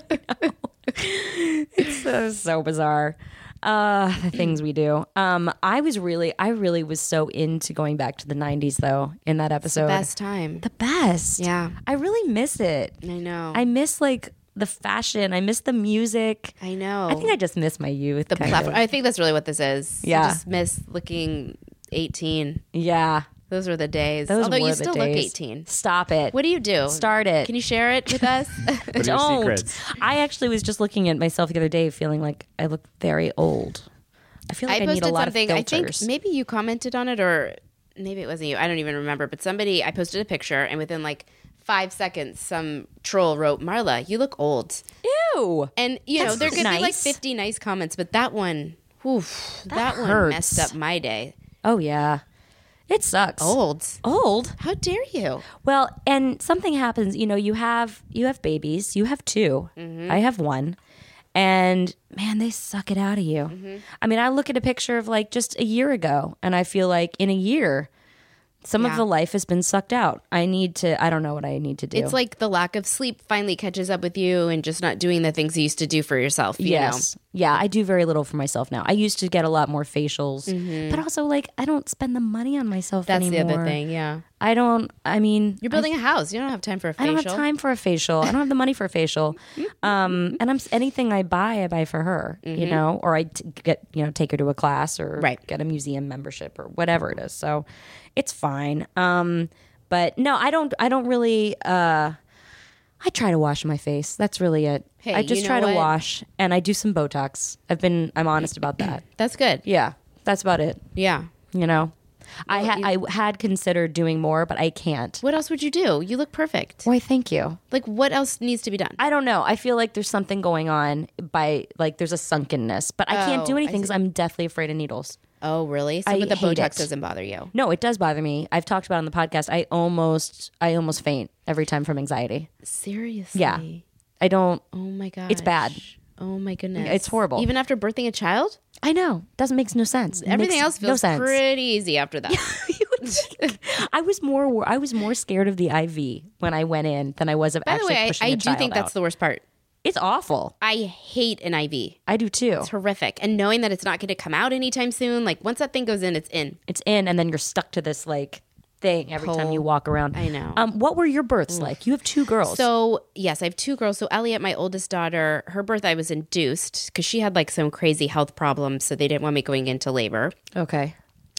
so so bizarre. Uh, the things we do. Um, I was really, I really was so into going back to the nineties though in that episode. Best time. The best. Yeah. I really miss it. I know. I miss like the fashion. I miss the music. I know. I think I just miss my youth. the kind platform. of. I think that's really what this is. Yeah. I just miss looking eighteen. Yeah. Those were the days. Those Although were you the still look days. eighteen. Stop it. What do you do? Start it. Can you share it with us? What are your Don't. secrets? I actually was just looking at myself the other day, feeling like I look very old. I feel like I, I need posted a lot something. of I think filters. maybe you commented on it, or maybe it wasn't you. I don't even remember. But somebody, I posted a picture, and within like five seconds, some troll wrote, "Marla, you look old." Ew. And you know, That's there could be like nice. fifty nice comments, but that one, oof, that, one hurts. messed up my day. Oh yeah, it sucks. Old. Old. How dare you? Well, and something happens. You know, you have you have babies. You have two. Mm-hmm. I have one. And man, they suck it out of you. Mm-hmm. I mean, I look at a picture of like just a year ago, and I feel like in a year, some of Yeah. the life has been sucked out. I need to. I don't know what I need to do. It's like the lack of sleep finally catches up with you, and just not doing the things you used to do for yourself. You yes, yeah. I do very little for myself now. I used to get a lot more facials, but also like I don't spend the money on myself Mm-hmm. That's anymore. the other thing. Yeah, I don't. I mean, you're building a house. You don't have time for a I facial. don't have time for a facial. I don't have the money for a facial. Um, and I'm anything I buy, I buy for her, you know, or I t- get, you know, take her to a class or Right. get a museum membership or whatever it is. So it's fine. Um, but no, I don't, I don't really, uh, I try to wash my face. That's really it. Hey, I just you know try to what? wash and I do some Botox. I've been, I'm honest about that. That's good. Yeah. That's about it. Yeah. You know, I had, I had considered doing more, but I can't. What else would you do? You look perfect. Why, thank you. Like, what else needs to be done? I don't know. I feel like there's something going on by like there's a sunkenness, but I can't do Oh, I anything because I'm deathly afraid of needles. Oh, really? So I but the hate Botox it. doesn't bother you? No, it does bother me. I've talked about it on the podcast. I almost I almost faint every time from anxiety. Seriously? Yeah. I don't. Oh my god. It's bad. Oh my goodness. It's horrible. Even after birthing a child? I know. Doesn't make no sense. It Everything makes else feels no sense. pretty easy after that. You would think. I was more I was more scared of the I V when I went in than I was of By the actually way, I, pushing I a do child think that's out. the worst part. It's awful. I hate an I V. I do too. It's horrific. And knowing that it's not going to come out anytime soon, like once that thing goes in, it's in. It's in, and then you're stuck to this like thing every time you Pole. walk around. I know. Um, what were your births like? You have two girls. So, yes, I have two girls. So, Elliot, my oldest daughter, her birth I was induced because she had like some crazy health problems. So, they didn't want me going into labor. okay.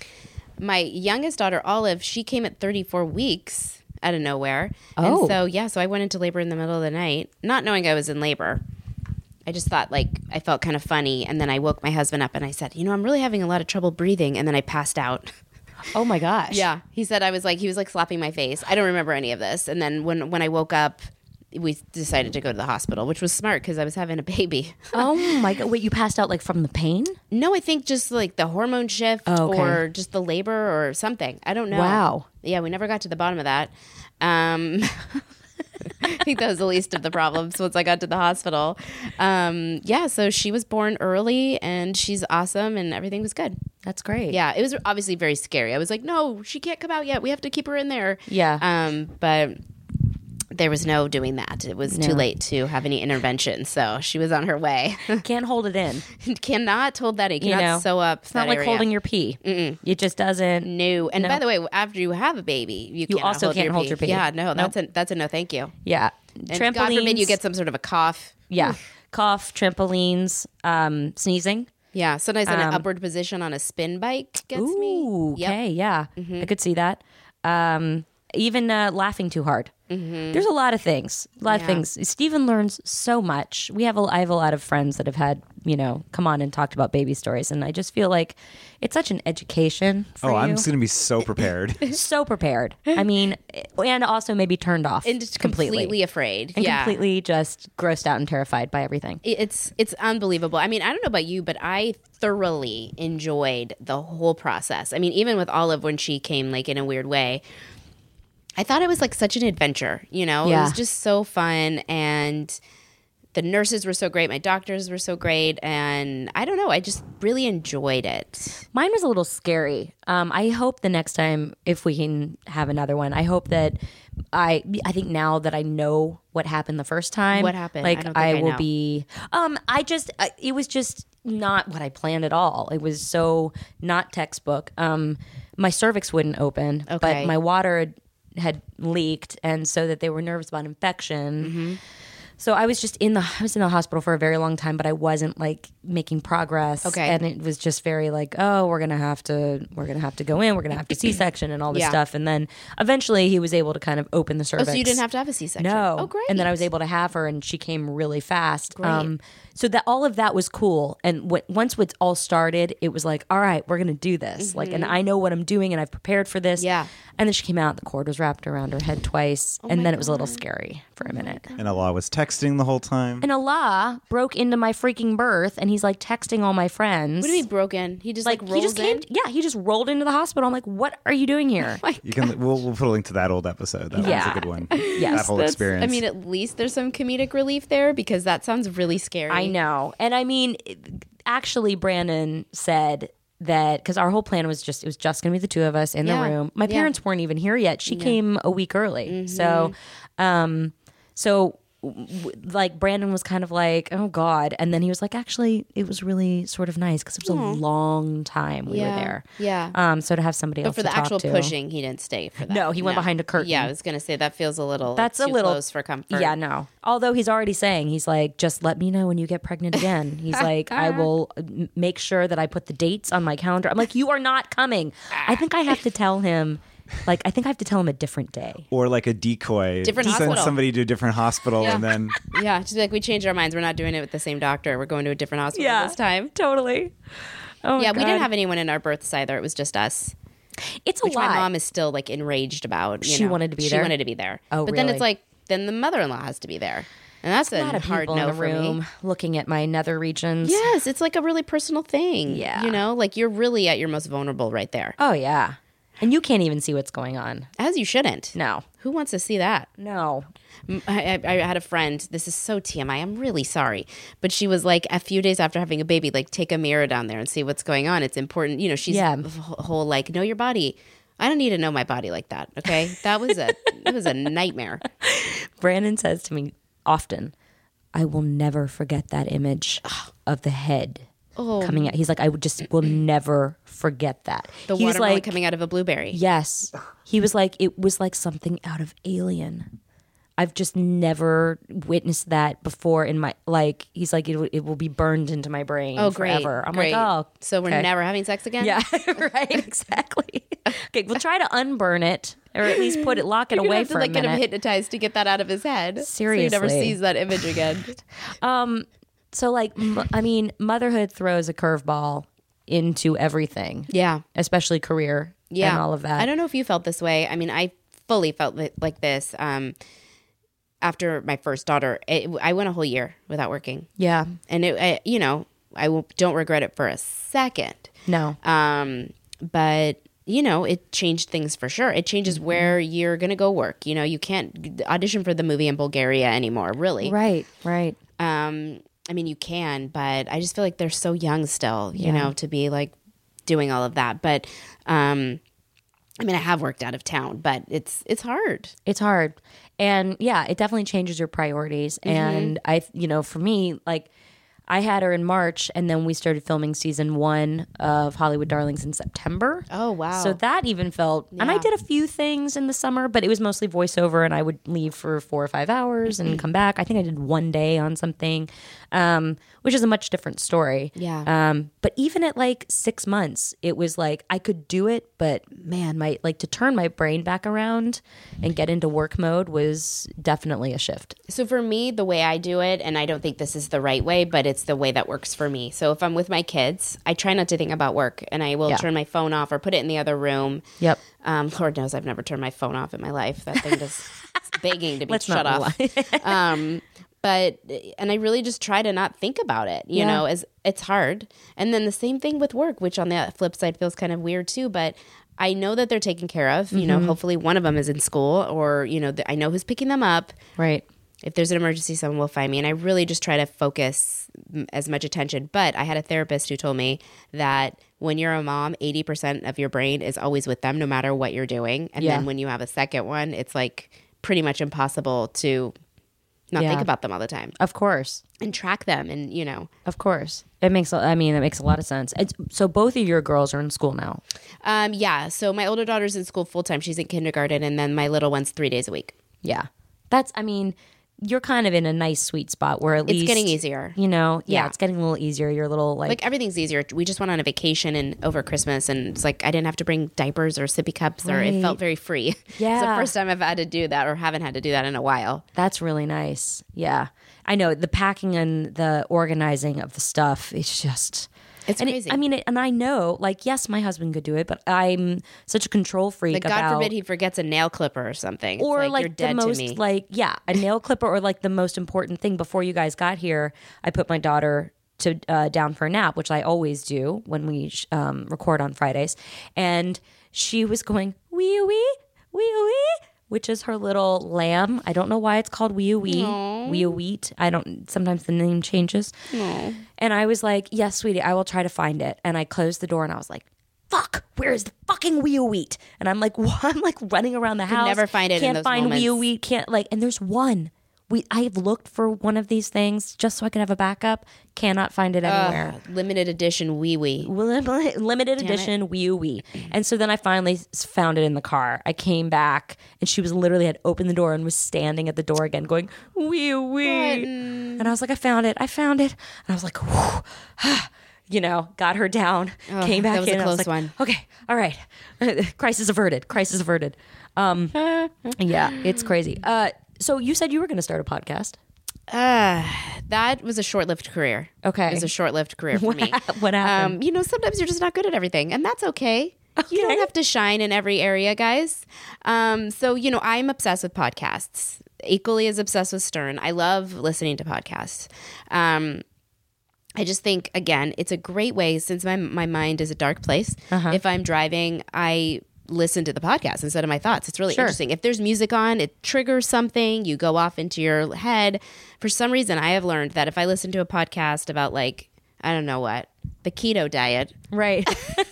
My youngest daughter, Olive, she came at thirty-four weeks out of nowhere. Oh. And so, yeah, so I went into labor in the middle of the night, not knowing I was in labor. I just thought like I felt kind of funny. And then I woke my husband up and I said, you know, I'm really having a lot of trouble breathing. And then I passed out. Oh my gosh. Yeah. He said I was like, he was like slapping my face. I don't remember any of this. And then when, when I woke up, we decided to go to the hospital, which was smart because I was having a baby. Oh my God. Wait, you passed out like from the pain? No, I think just like the hormone shift Oh, okay. or just the labor or something. I don't know. Wow. Yeah, we never got to the bottom of that. Um, I think that was the least of the problems once I got to the hospital. Um, yeah, so she was born early and she's awesome and everything was good. That's great. Yeah, it was obviously very scary. I was like, no, she can't come out yet. We have to keep her in there. Yeah. Um, but there was no doing that. It was No. too late to have any intervention. So she was on her way. Can't hold it in. Cannot hold that in. You Cannot know, sew up It's not that like area. holding your pee. Mm-mm. It just doesn't. No. And No. by the way, after you have a baby, you, You cannot also hold can't your hold pee. your pee. Yeah, no, Nope. that's a that's a no thank you. Yeah. And Trampolines. God forbid you get some sort of a cough. Yeah. Cough, trampolines, um, sneezing. Yeah, sometimes in an upward position on a spin bike gets me. Ooh, Yep. okay, yeah. I could see that. Um, even uh, laughing too hard. There's a lot of things. A lot of Yeah. things. Stephen learns so much. We have a, I have a lot of friends that have had, you know, come on and talked about baby stories, and I just feel like it's such an education for Oh, you. I'm just going to be so prepared. so prepared. I mean, and also maybe turned off And just completely. completely afraid. and yeah. completely just grossed out and terrified by everything. It's it's unbelievable. I mean, I don't know about you, but I thoroughly enjoyed the whole process. I mean, even with Olive when she came like in a weird way, I thought it was like such an adventure, you know? It Yeah. was just so fun and the nurses were so great, my doctors were so great, and I don't know, I just really enjoyed it. Mine was a little scary. Um, I hope the next time, if we can have another one, I hope that I, I think now that I know what happened the first time, What happened? like I I, don't think I will know. be. Um, I just, I, it was just not what I planned at all. It was so not textbook. Um, my cervix wouldn't open, Okay. but my water had, had leaked, and so that they were nervous about infection. Mm-hmm. So I was just in the I was in the hospital for a very long time, but I wasn't like making progress. Okay. And it was just very like, oh, we're gonna have to we're gonna have to go in, we're gonna have to C section and all this Yeah. stuff. And then eventually he was able to kind of open the Oh, cervix. so you didn't have to have a C-section? No. Oh, great. And then I was able to have her, and she came really fast. Great. So that all of that was cool. And w- once it all started, it was like, all right, we're gonna do this. Like, and I know what I'm doing, and I've prepared for this. Mm-hmm. Yeah. And then she came out. The cord was wrapped around her head twice, Oh and then it was a little scary for a minute. And Allah was texting the whole time. And Allah broke into my freaking birth, and he's like texting all my friends. What do you mean broken? He just like, Like, rolls he just in? came. Yeah, he just rolled into the hospital. I'm like, what are you doing here? You can we'll, we'll put a link to that old episode. That Yeah. was a good one. Yes, that whole That's- experience. I mean, at least there's some comedic relief there because that sounds really scary. I know. And I mean, it- actually, Brandon said that because our whole plan was just, it was just going to be the two of us in Yeah. the room. My Yeah. parents weren't even here yet. She came a week early. So, um, so w- w- like Brandon was kind of like, oh God. And then he was like, actually, it was really sort of nice because it was a long time we Yeah. were there. Yeah. Um, so to have somebody But else for to the talk actual to. pushing, he didn't stay for that. No, he went behind a curtain. Yeah, I was gonna say that feels a little. That's like, a too little close for comfort. Yeah, no. Although he's already saying, he's like, just let me know when you get pregnant again. He's like, I will m- make sure that I put the dates on my calendar. I'm like, you are not coming. I think I have to tell him, like, I think I have to tell him a different day. or like a decoy. Different Send hospital. somebody to a different hospital Yeah. and then Yeah, just be like we changed our minds. We're not doing it with the same doctor. We're going to a different hospital this time. totally. Oh, my Yeah, we God. didn't have anyone in our births either. It was just us. It's a Which lot. my mom is still like enraged about. You She know. wanted to be she there? wanted to be there. Oh, but then really? it's like then the mother-in-law has to be there, and that's a a, lot of hard people no in the for room me. looking at my nether regions. Yes, it's like a really personal thing. Yeah. you know, like you're really at your most vulnerable right there, Oh, yeah. And you can't even see what's going on. as you shouldn't. No. Who wants to see that? No. M- I, I, I had a friend. This is so T M I. I'm really sorry, but she was like, a few days after having a baby, like take a mirror down there and see what's going on. It's important. You know, she's Yeah. the whole like know your body. I don't need to know my body like that. Okay, that was a it was a nightmare. Brandon says to me often, I will never forget that image of the head coming out. He's like, I would just will never forget that. The he was watermelon like, coming out of a blueberry. yes. He was like, it was like something out of Alien. I've just never witnessed that before in my, like, he's like, it, will- it will be burned into my brain Oh, great. forever. I'm great. like, oh. so we're okay. never having sex again? Yeah, right, exactly. Okay, we'll try to unburn it or at least put it, lock it You're gonna away have to for like a get him minute. hypnotized to get that out of his head. So he never Seriously. sees that image again. So, like, m- I mean, motherhood throws a curveball into everything, Yeah. especially career Yeah. and all of that. I don't know if you felt this way. I mean, I fully felt li- like this. Um, after my first daughter, it, I went a whole year without working. Yeah. And, it, I, you know, I w- don't regret it for a second. No. Um, but, you know, it changed things for sure. It changes mm-hmm. where you're going to go work. You know, you can't audition for the movie in Bulgaria anymore, really. Right, right. Um, I mean, you can, but I just feel like they're so young still, you Yeah. know, to be like doing all of that. But, um, I mean, I have worked out of town, but it's it's hard. It's hard. And yeah, it definitely changes your priorities. Mm-hmm. And I, you know, for me, like I had her in March and then we started filming season one of Hollywood Darlings in September. Oh, wow. So that even felt, yeah. and I did a few things in the summer, but it was mostly voiceover and I would leave for four or five hours and come back. I think I did one day on something, um, which is a much different story. Yeah. Um, but even at like six months, it was like I could do it, but man, my like to turn my brain back around and get into work mode was definitely a shift. So for me, the way I do it, and I don't think this is the right way, but it's the way that works for me. So if I'm with my kids, I try not to think about work and I will Yeah. turn my phone off or put it in the other room. Yep. Um, Lord knows I've never turned my phone off in my life. That thing just it's begging to be Let's shut not off. um, but, and I really just try to not think about it, you Yeah. know, as it's hard. And then the same thing with work, which on the flip side feels kind of weird too, but I know that they're taken care of. You know, Mm-hmm. hopefully one of them is in school or, you know, th- I know who's picking them up. Right. If there's an emergency, someone will find me. And I really just try to focus m- as much attention. But I had a therapist who told me that when you're a mom, eighty percent of your brain is always with them, no matter what you're doing. And Yeah. then when you have a second one, it's like pretty much impossible to not Yeah. think about them all the time Of course. and track them. And, you know, Of course. It makes, I mean, it makes a lot of sense. It's, so both of your girls are in school now. um, yeah. So my older daughter's in school full time. She's in kindergarten. And then my little one's three days a week. Yeah. That's, I mean, you're kind of in a nice sweet spot where at It's least getting easier. You know, yeah, Yeah. it's getting a little easier. You're a little like, Like everything's easier. We just went on a vacation and over Christmas, and it's like I didn't have to bring diapers or sippy cups, or it Right. felt very free. It's the Yeah. first time I've had to do that, or haven't had to do that in a while. that's really nice. Yeah. I know the packing and the organizing of the stuff. It's just, It's and it- crazy. I mean, it, and I know, like, yes, my husband could do it, but I'm such a control freak Like God about. forbid he forgets a nail clipper or something. It's or like, like, you're the dead most to me. like yeah a nail clipper, or like the most important thing before you guys got here, I put my daughter to uh, down for a nap, which I always do when we um, record on Fridays, and she was going wee wee wee wee, which is her little lamb. I don't know why it's called wee wee wee wheat. I don't. Sometimes the name changes. And I was like, yes, sweetie, I will try to find it. And I closed the door and I was like, fuck, where is the fucking wee wheat? And I'm like, what? I'm like running around the house. never find it in Can't those find wee moments. wheat. Can't like. And there's one. We I've looked for one of these things just so I could have a backup. Cannot find it anywhere. Ugh, limited edition wee wee. Lim- Limited edition wee wee. And so then I finally s- found it in the car. I came back and she was literally had opened the door and was standing at the door again going wee wee. And I was like, I found it. I found it. And I was like, whew, you know, got her down, came back that was in. a and I was close like, one. okay, all right. Crisis averted. Crisis averted. Um, yeah, it's crazy. Uh, so you said you were going to start a podcast. Uh, that was a short-lived career. Okay. It was a short-lived career for me. What happened? Um, you know, sometimes you're just not good at everything, and that's okay. You don't Okay. have to shine in every area, guys. Um, so, you know, I'm obsessed with podcasts, equally as obsessed with Stern. I love listening to podcasts. Um, I just think, again, it's a great way, since my, my mind is a dark place. Uh-huh. If I'm driving, I listen to the podcast instead of my thoughts. It's really Sure. interesting. If there's music on, it triggers something. You go off into your head. For some reason, I have learned that if I listen to a podcast about, like, I don't know what, the keto diet, Right.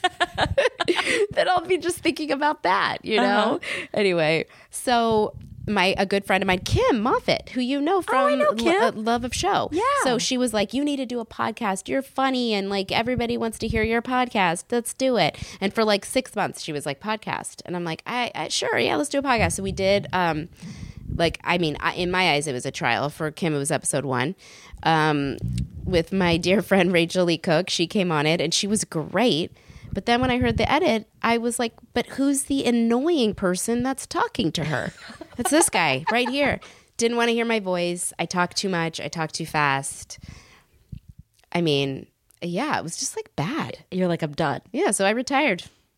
then I'll be just thinking about that, you know? Uh-huh. Anyway, so my a good friend of mine, Kim Moffitt, who you know from Oh, I know Kim. Lo- Love of Show. Yeah. So she was like, you need to do a podcast. You're funny and like everybody wants to hear your podcast. Let's do it. And for like six months, she was like, podcast. And I'm like, I, I sure, yeah, let's do a podcast. So we did. Um, like, I mean, I, in my eyes, it was a trial. For Kim, it was episode one. Um, with my dear friend Rachel Lee Cook, she came on it and she was great. But then when I heard the edit, I was like, but who's the annoying person that's talking to her? It's this guy right here. Didn't want to hear my voice. I talk too much. I talk too fast. I mean, yeah, it was just like bad. You're like, I'm done. Yeah, so I retired.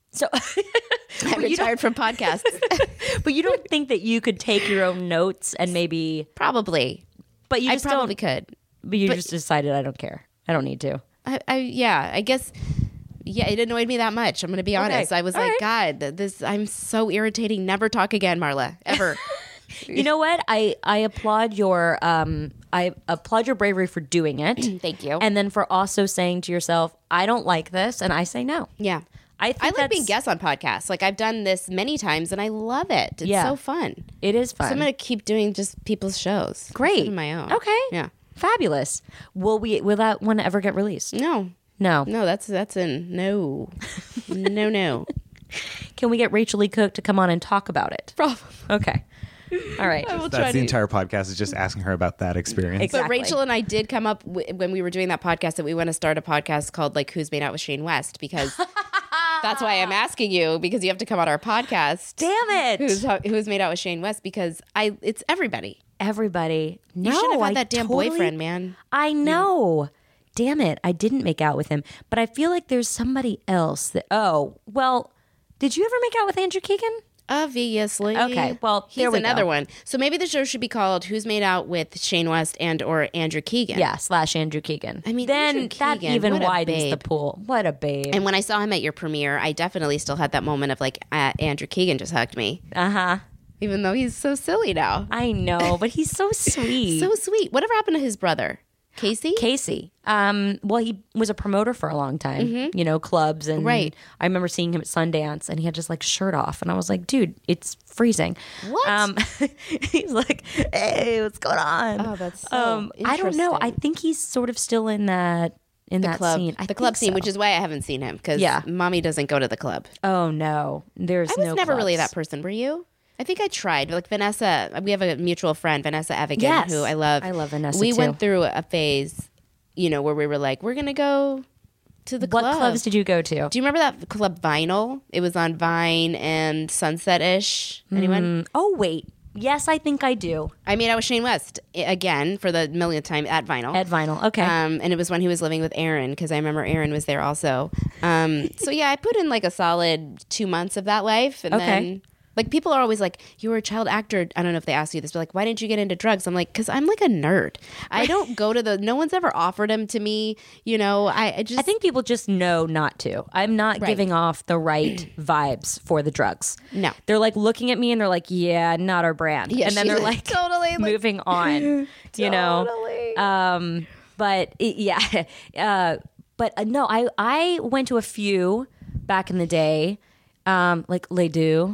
So, I but, you retired from podcasts. don't, but you don't think that you could take your own notes and maybe, Probably. but you I just probably don't, could. but you but- just decided I don't care. I don't need to. I, I yeah, I guess yeah, it annoyed me that much. I'm going to be honest. I was All like, right. God, th- this I'm so irritating. Never talk again, Marla, ever. You know what? I, I applaud your um I applaud your bravery for doing it. Thank you. And then for also saying to yourself, I don't like this, and I say no. Yeah. I think I like that's, being guests on podcasts. Like I've done this many times and I love it. It's Yeah. so fun. It is fun. So I'm going to keep doing just people's shows. Great. Instead of my own. Okay. Yeah. Fabulous. Will we? Will that one ever get released? No. No. No, that's that's a no. no, no. Can we get Rachel Lee Cook to come on and talk about it? Probably. Okay. All right. That's the entire podcast is just asking her about that experience. Exactly. But Rachel and I did come up w- when we were doing that podcast that we want to start a podcast called like Who's Made Out with Shane West because that's why I'm asking you because you have to come on our podcast. Damn it. Who's Who's Made Out with Shane West because I it's everybody. Everybody. No, You shouldn't have had I that damn totally- boyfriend, man. I know. Damn it. I didn't make out with him. But I feel like there's somebody else that, oh, well, did you ever make out with Andrew Keegan? Obviously. Okay, well, he's there we another go. one. So maybe the show should be called Who's Made Out with Shane West and or Andrew Keegan. Yeah, slash Andrew Keegan. I mean, then Andrew that Keegan, even what a widens the babe. pool. What a babe. And when I saw him at your premiere, I definitely still had that moment of like, uh, Andrew Keegan just hugged me. Uh huh. Even though he's so silly now. I know, but he's so sweet. So sweet. Whatever happened to his brother? Casey? Casey. Um, well, he was a promoter for a long time, you know, clubs. And Right. I remember seeing him at Sundance and he had just like shirt off. And I was like, dude, it's freezing. What? Um, he's like, hey, what's going on? Oh, that's so um, I don't know. I interesting. think he's sort of still in that, in the that club, scene. I the club think scene, so. which is why I haven't seen him because Yeah. mommy doesn't go to the club. Oh, no. There's I was no never really that clubs. person. Were you? I think I tried. Like Vanessa, we have a mutual friend, Vanessa Evigan, Yes. who I love. I love Vanessa, We too. went through a phase, you know, where we were like, we're gonna go to the What club. clubs did you go to? Do you remember that club Vinyl? It was on Vine and Sunset ish. Anyone? Oh, wait. Yes, I think I do. I made out with Shane West i- again for the millionth time at Vinyl. At Vinyl. Okay. Um, and it was when he was living with Aaron because I remember Aaron was there also. Um, so yeah, I put in like a solid two months of that life, and Okay. then like people are always like, "You were a child actor." I don't know if they ask you this, but like, why didn't you get into drugs? I'm like, because I'm like a nerd. I don't go to the. No one's ever offered them to me. You know, I, I just. I think people just know not to. I'm not Right. giving off the right vibes for the drugs. No. They're like looking at me and they're like, yeah, not our brand. Yeah, and then she's they're like, like, "Totally, like- moving on, you know? Totally. Um, but it, yeah. Uh, but uh, no, I, I went to a few back in the day, um, like Les Deux,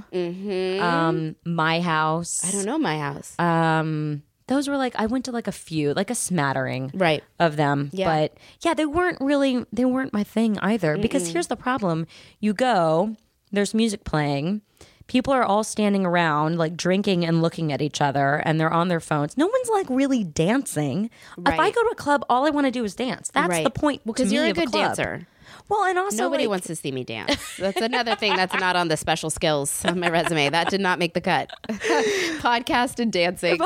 um, My House. I don't know my house. Um, those were like, I went to like a few, like a smattering Right. of them. Yeah. But yeah, they weren't really, they weren't my thing either. Because here's the problem. You go, there's music playing. People are all standing around, like drinking and looking at each other, and they're on their phones. No one's like really dancing. If I Right. go to a club, all I want to do is dance. That's Right. the point. Well, to because me you're a of good club. dancer. Well, and also Nobody like, wants to see me dance. That's another thing that's not on the special skills on my resume. That did not make the cut. Podcast and dancing.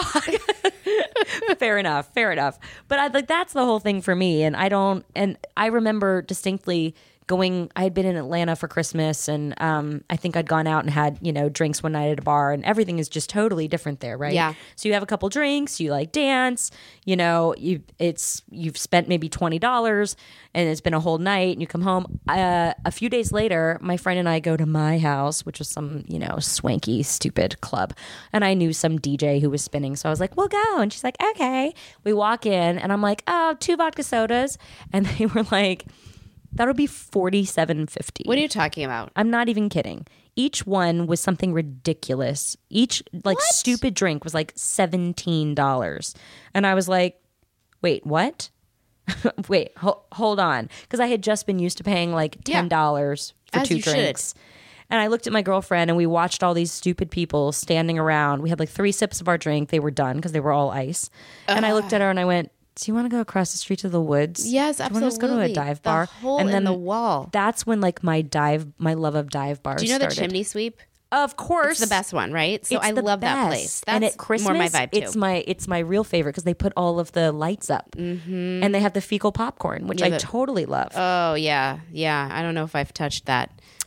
fair enough, fair enough. But I like that's the whole thing for me. And I don't. And I remember distinctly going. I had been in Atlanta for Christmas, and um, I think I'd gone out and had you know drinks one night at a bar, and everything is just totally different there, right? Yeah. So you have a couple drinks, you like dance, you know, you it's you've spent maybe twenty dollars, and it's been a whole night, and you come home. Uh, a few days later, my friend and I go to My House, which was some you know swanky, stupid club, and I knew some D J who was spinning, so I was like, "We'll go," and she's like, "Okay." We walk in, and I'm like, "Oh, two vodka sodas," and they were like, "That'll be forty-seven fifty." What are you talking about? I'm not even kidding. Each one was something ridiculous. Each like stupid drink was like seventeen dollars, and I was like, "Wait, what? Wait, ho- hold on," because I had just been used to paying like ten dollars for As two you should. drinks. And I looked at my girlfriend, and we watched all these stupid people standing around. We had like three sips of our drink. They were done because they were all ice. And I looked at her and I went, "Do you want to go across the street to the woods? Yes, Do you want to just go to a absolutely. dive The bar?" hole and in then the wall. That's when like my dive, my love of dive bars. Do you know started. the chimney sweep? Of course, It's the best one, right? So It's I the love that best. place. That's and at Christmas, more my vibe too. it's my it's my real favorite because they put all of the lights up, mm-hmm. and they have the fecal popcorn, which Yeah, I the- totally love. oh yeah, yeah. I don't know if I've touched that.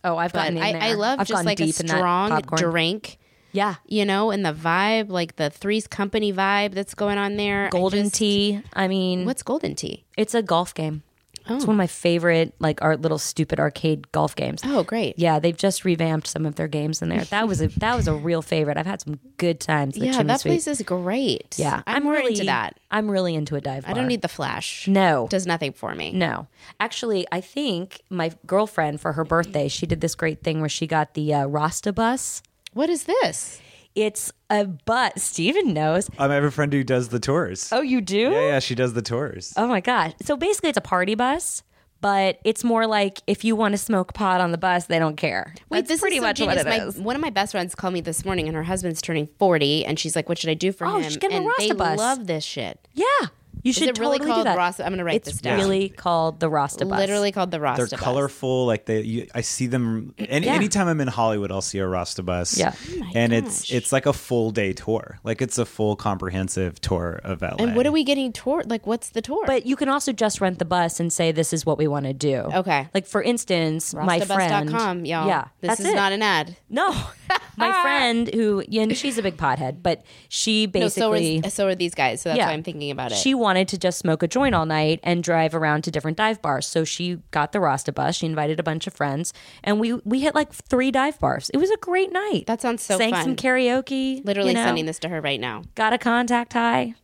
Oh, I've But gotten in I, there. I love I've just gone like a deep in that strong popcorn. drink. Yeah. You know, and the vibe, like the Three's Company vibe that's going on there. I Golden just- Tea. I mean, What's Golden Tea? it's a golf game. Oh. It's one of my favorite, like, our little stupid arcade golf games. Oh, great. Yeah, they've just revamped some of their games in there. That was a that was a real favorite. I've had some good times. At Yeah, Chimney that Sweet. place is great. Yeah, I'm, more really into that. I'm really into a dive bar. I don't need the flash. No. Does nothing for me. No, actually, I think my girlfriend for her birthday, she did this great thing where she got the uh, Rasta bus. What is this? It's a bus. Steven knows. Um, I have a friend who does the tours. Oh, you do? Yeah, yeah, she does the tours. Oh my gosh. So basically, it's a party bus, but it's more like if you want to smoke pot on the bus, they don't care. Wait, That's this pretty is so much what genius. it My, is. One of my best friends called me this morning, and her husband's turning forty, and she's like, "What should I do for Oh, him?" just get him a and Rasta they bus. love this shit. Yeah. You Is should it really totally called do that. Rasta? I'm gonna write it's this down. really called the Rasta bus. Literally called the Rasta They're bus. colorful. Like they, you, I see them. Any, Yeah. Anytime I'm in Hollywood, I'll see a Rasta bus. Yeah. Oh and gosh. it's it's like a full day tour. Like it's a full comprehensive tour of L A. And what are we getting toured? Like, what's the tour? But you can also just rent the bus and say this is what we want to do. Okay. Like for instance, my Rastabus friend. dot com, y'all. Yeah, This that's is it. not an ad. No, my friend who, yeah, and she's a big pothead, but she No, so basically. are, so are these guys. So that's Yeah. why I'm thinking about it. She wanted to just smoke a joint all night and drive around to different dive bars. So she got the Rasta bus. She invited a bunch of friends, and we we hit like three dive bars. It was a great night. That sounds so Sang fun. some karaoke. Literally you know, sending this to her right now. Got a contact high.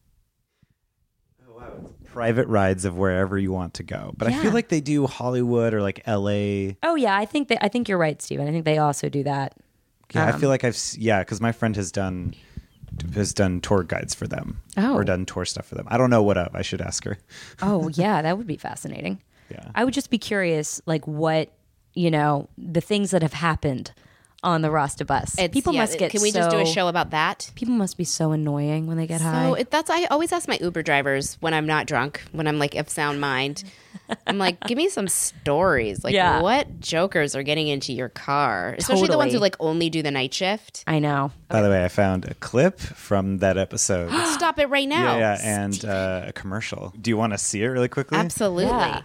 private rides of wherever you want to go? But I Yeah. feel like they do Hollywood or like L A. Oh yeah, I think that I think you're right, Steven. I think they also do that. Yeah, Um, I feel like I've s- yeah, because my friend has done has done tour guides for them Oh. or done tour stuff for them. I don't know what of. I should ask her. Oh yeah, that would be fascinating. Yeah. I would just be curious, like what you know, the things that have happened on the Rasta bus. It's- People yeah, must get. Can we just do a so- show about that? People must be so annoying when they get high. So it, that's I always ask my Uber drivers when I'm not drunk, when I'm like of sound mind. I'm like, give me some stories. Like, Yeah. what jokers are getting into your car? Especially the ones who Totally. like only do the night shift. I know. By the way, I found a clip from that episode. Stop it right now. yeah, yeah, and uh, a commercial. Do you want to see it really quickly? Absolutely. Yeah.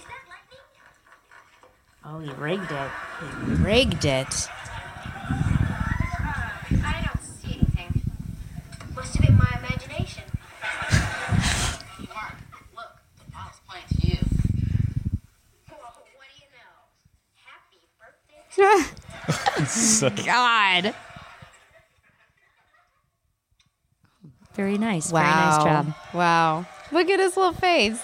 Oh, he rigged it. Rigged it. I don't see anything. Must have been my imagination. Mark, look, the bottle's pointing to you. Well, what do you know? Happy birthday. So- God. Very nice. Wow. Very nice job. Wow. Look at his little face.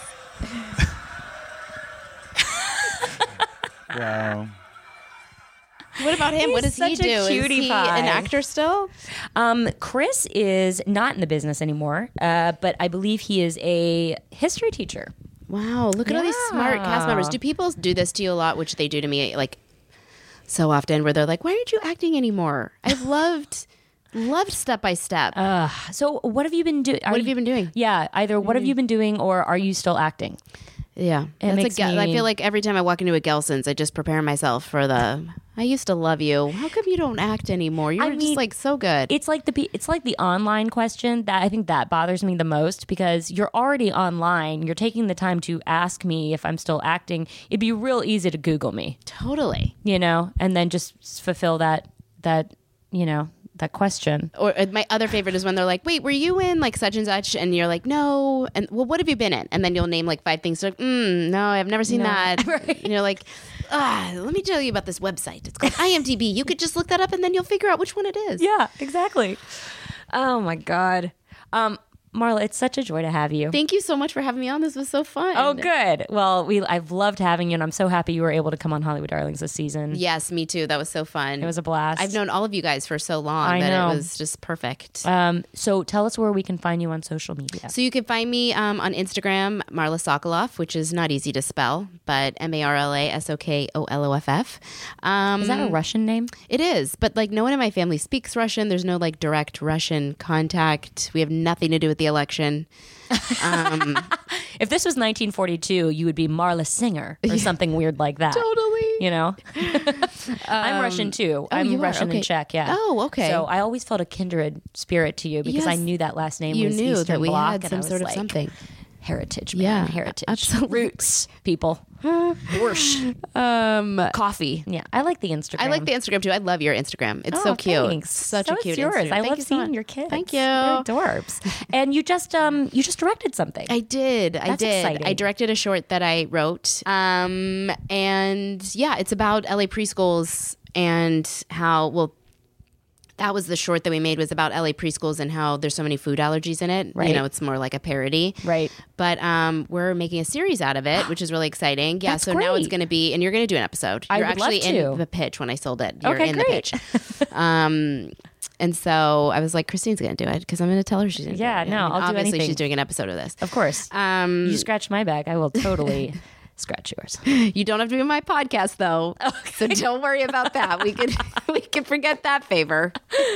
wow. What about him? what does He's he such a do? cutie Is he pie. an actor still? Um, Chris is not in the business anymore, uh, but I believe he is a history teacher. Wow, look at all these smart cast members. Do people do this to you a lot, which they do to me like so often, where they're like, why aren't you acting anymore? I've loved, loved Step by Step. So, what have you been doing? What have you been doing? Yeah, either what have you been doing, or are you still acting? Yeah. That's makes a, Ge- I me- feel like every time I walk into a Gelson's, I just prepare myself for the, I used to love you. How come you don't act anymore? You're I just mean, like so good. It's like the pe- it's like the online question that I think that bothers me the most, because you're already online. You're taking the time to ask me if I'm still acting. It'd be real easy to Google me, Totally. you know, and then just fulfill that that you know that question. Or uh, my other favorite is when they're like, wait, were you in like such and such? And you're like, no. And well, what have you been in? And then you'll name like five things. They're like, mm, no, I've never seen No. that. Right. And you're like, ah, let me tell you about this website. It's called I M D B. You could just look that up and then you'll figure out which one it is. Yeah, exactly. Oh my god, um, Marla, it's such a joy to have you. Thank you so much for having me on. This was so fun. Oh, good. Well, we I've loved having you, and I'm so happy you were able to come on Hollywood Darlings this season. Yes, me too. That was so fun. It was a blast. I've known all of you guys for so long I that know. it was just perfect. Um, so tell us where we can find you on social media. So you can find me um, on Instagram, Marla Sokoloff, which is not easy to spell, but M A R L A S O K O L O F F. Um, Is that a Russian name? It is, but like no one in my family speaks Russian. There's no like direct Russian contact. We have nothing to do with the election. If this was nineteen forty-two, you would be Marla Singer or something weird like that. Totally. You know? I'm Russian too. I'm you are? Russian Okay. and Czech, yeah. Oh, okay. So I always felt a kindred spirit to you because I Yes. knew that last name You was knew Eastern that we Bloc, had and some I was sort of like, something. heritage, man. Yeah, heritage. absolutely. Roots, people. Whoosh. Um, coffee. Yeah, I like the Instagram. I like the Instagram too. I love your Instagram. It's Oh, so cute. thanks. Such so a cute it's yours. Instagram. I Thank love you so seeing much. your kids. Thank you. They're adorbs. And you just um you just directed something. I did. I That's did. exciting. I directed a short that I wrote. Um, and yeah, it's about L A preschools and how, well, that was the short that we made, was about L A preschools and how there's so many food allergies in it. Right. You know, it's more like a parody. Right. But um, we're making a series out of it, which is really exciting. Yeah. That's so now it's great. going to be, and you're going to do an episode. I You're would love actually to. in the pitch when I sold it. You're Okay, in great. the pitch. um, and so I was like, Christine's going to do it because I'm going to tell her she's going to Yeah, do it. no, I mean, I'll do obviously anything. she's doing an episode of this. Of course. Um, You scratch my back, I will totally scratch yours. You don't have to be on my podcast though, so don't worry about that. We can we can forget that favor.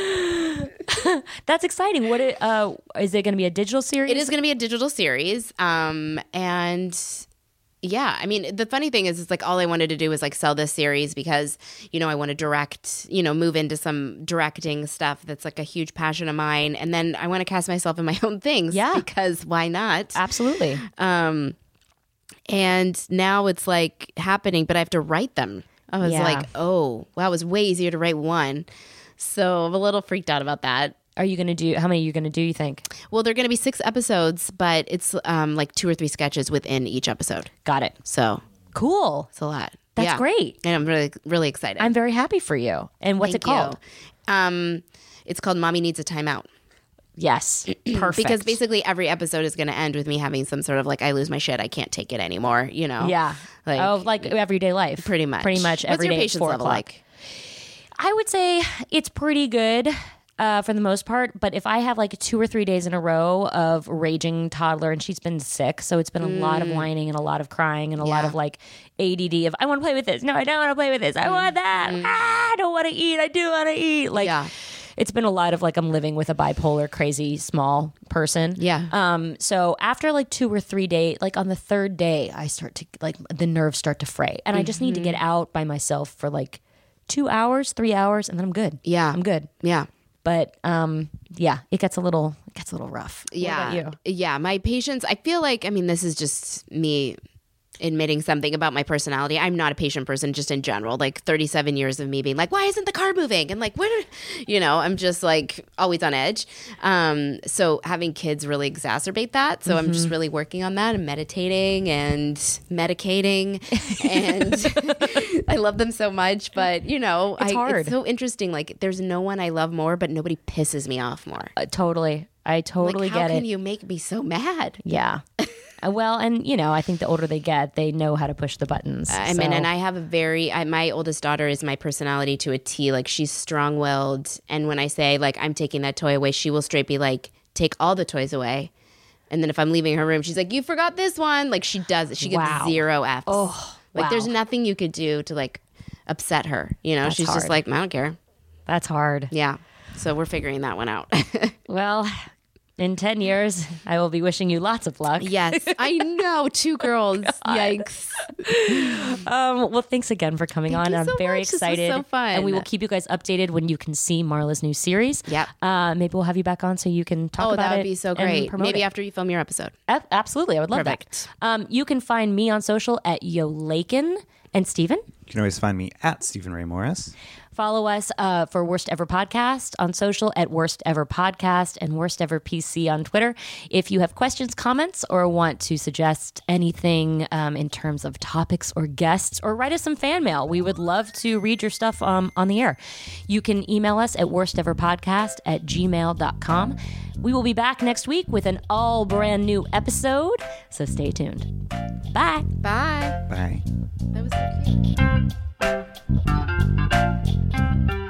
That's exciting. What it, uh, is it going to be a digital series? It is going to be a digital series, um, and yeah, I mean, the funny thing is, it's like all I wanted to do was like sell this series because you know I want to direct, you know, move into some directing stuff that's like a huge passion of mine, and then I want to cast myself in my own things. Yeah. because why not? Absolutely. Um, and now it's like happening, but I have to write them. I was Yeah. like, oh, wow, it was way easier to write one. So I'm a little freaked out about that. Are you going to do, how many are you going to do, you think? Well, they're going to be six episodes, but it's um, like two or three sketches within each episode. Got it. So Cool. it's a lot. That's Yeah. great. And I'm really, really excited. I'm very happy for you. And what's Thank it called? you. Um, it's called Mommy Needs a Timeout. Yes. Perfect. Because basically every episode is going to end with me having some sort of like, I lose my shit, I can't take it anymore, you know? Yeah. Like, oh, like everyday life. pretty much. Pretty much What's every your day at patience four level o'clock. like? I would say it's pretty good uh, for the most part. But if I have like two or three days in a row of raging toddler and she's been sick, so it's been a lot of whining and a lot of crying and a lot Mm. Yeah. of like A D D of I want to play with this. No, I don't want to play with this. I want that. Ah, I don't want to eat. I do want to eat. Like, Mm. Yeah. it's been a lot of like I'm living with a bipolar, crazy, small person. Yeah. Um. So after like two or three days, like on the third day, I start to like the nerves start to fray, and I just need to get Mm-hmm. out by myself for like two hours, three hours, and then I'm good. Yeah. I'm good. Yeah. But um, yeah, it gets a little, it gets a little rough. What Yeah. about you? Yeah. My patience, I feel like, I mean, this is just me admitting something about my personality. I'm not a patient person just in general. Like thirty-seven years of me being like, why isn't the car moving? And like, what, are, you know, I'm just like always on edge. Um, so having kids really exacerbate that. So I'm Mm-hmm. just really working on that and meditating and medicating. And I love them so much. But, you know, It's I, hard. it's so interesting. Like there's no one I love more, but nobody pisses me off more. Uh, totally. I totally Like, how get can it. you make me so mad? Yeah. Uh, well, and you know, I think the older they get, they know how to push the buttons. I mean, So- and I have a very, I, my oldest daughter is my personality to a T. Like, she's strong willed. And when I say, like, I'm taking that toy away, she will straight be like, take all the toys away. And then if I'm leaving her room, she's like, you forgot this one. Like, she does, she gets Wow. zero F's. Oh, like, wow. there's nothing you could do to, like, upset her. You know, That's she's hard. just like, I don't care. That's hard. Yeah. So we're figuring that one out. Well, in ten years, I will be wishing you lots of luck. Yes. I know. Two girls. Yikes. Um, well, thanks again for coming Thank on. you I'm so very much. This was excited. so fun. And we will keep you guys updated when you can see Marla's new series. Yep. Uh, maybe we'll have you back on so you can talk Oh, about it. that would be so and great. promote Maybe it. after you film your episode. A- Absolutely. I would love Perfect. that. Um, you can find me on social at Yo Lakin. And Steven, You can always find me at Stephen Ray Morris. follow us uh, for Worst Ever Podcast on social at Worst Ever Podcast and Worst Ever P C on Twitter. If you have questions, comments, or want to suggest anything um, in terms of topics or guests, or write us some fan mail, we would love to read your stuff um, on the air. You can email us at worsteverpodcast at gmail dot com. We will be back next week with an all brand new episode, so stay tuned. Bye. Bye. Bye. That was so cute.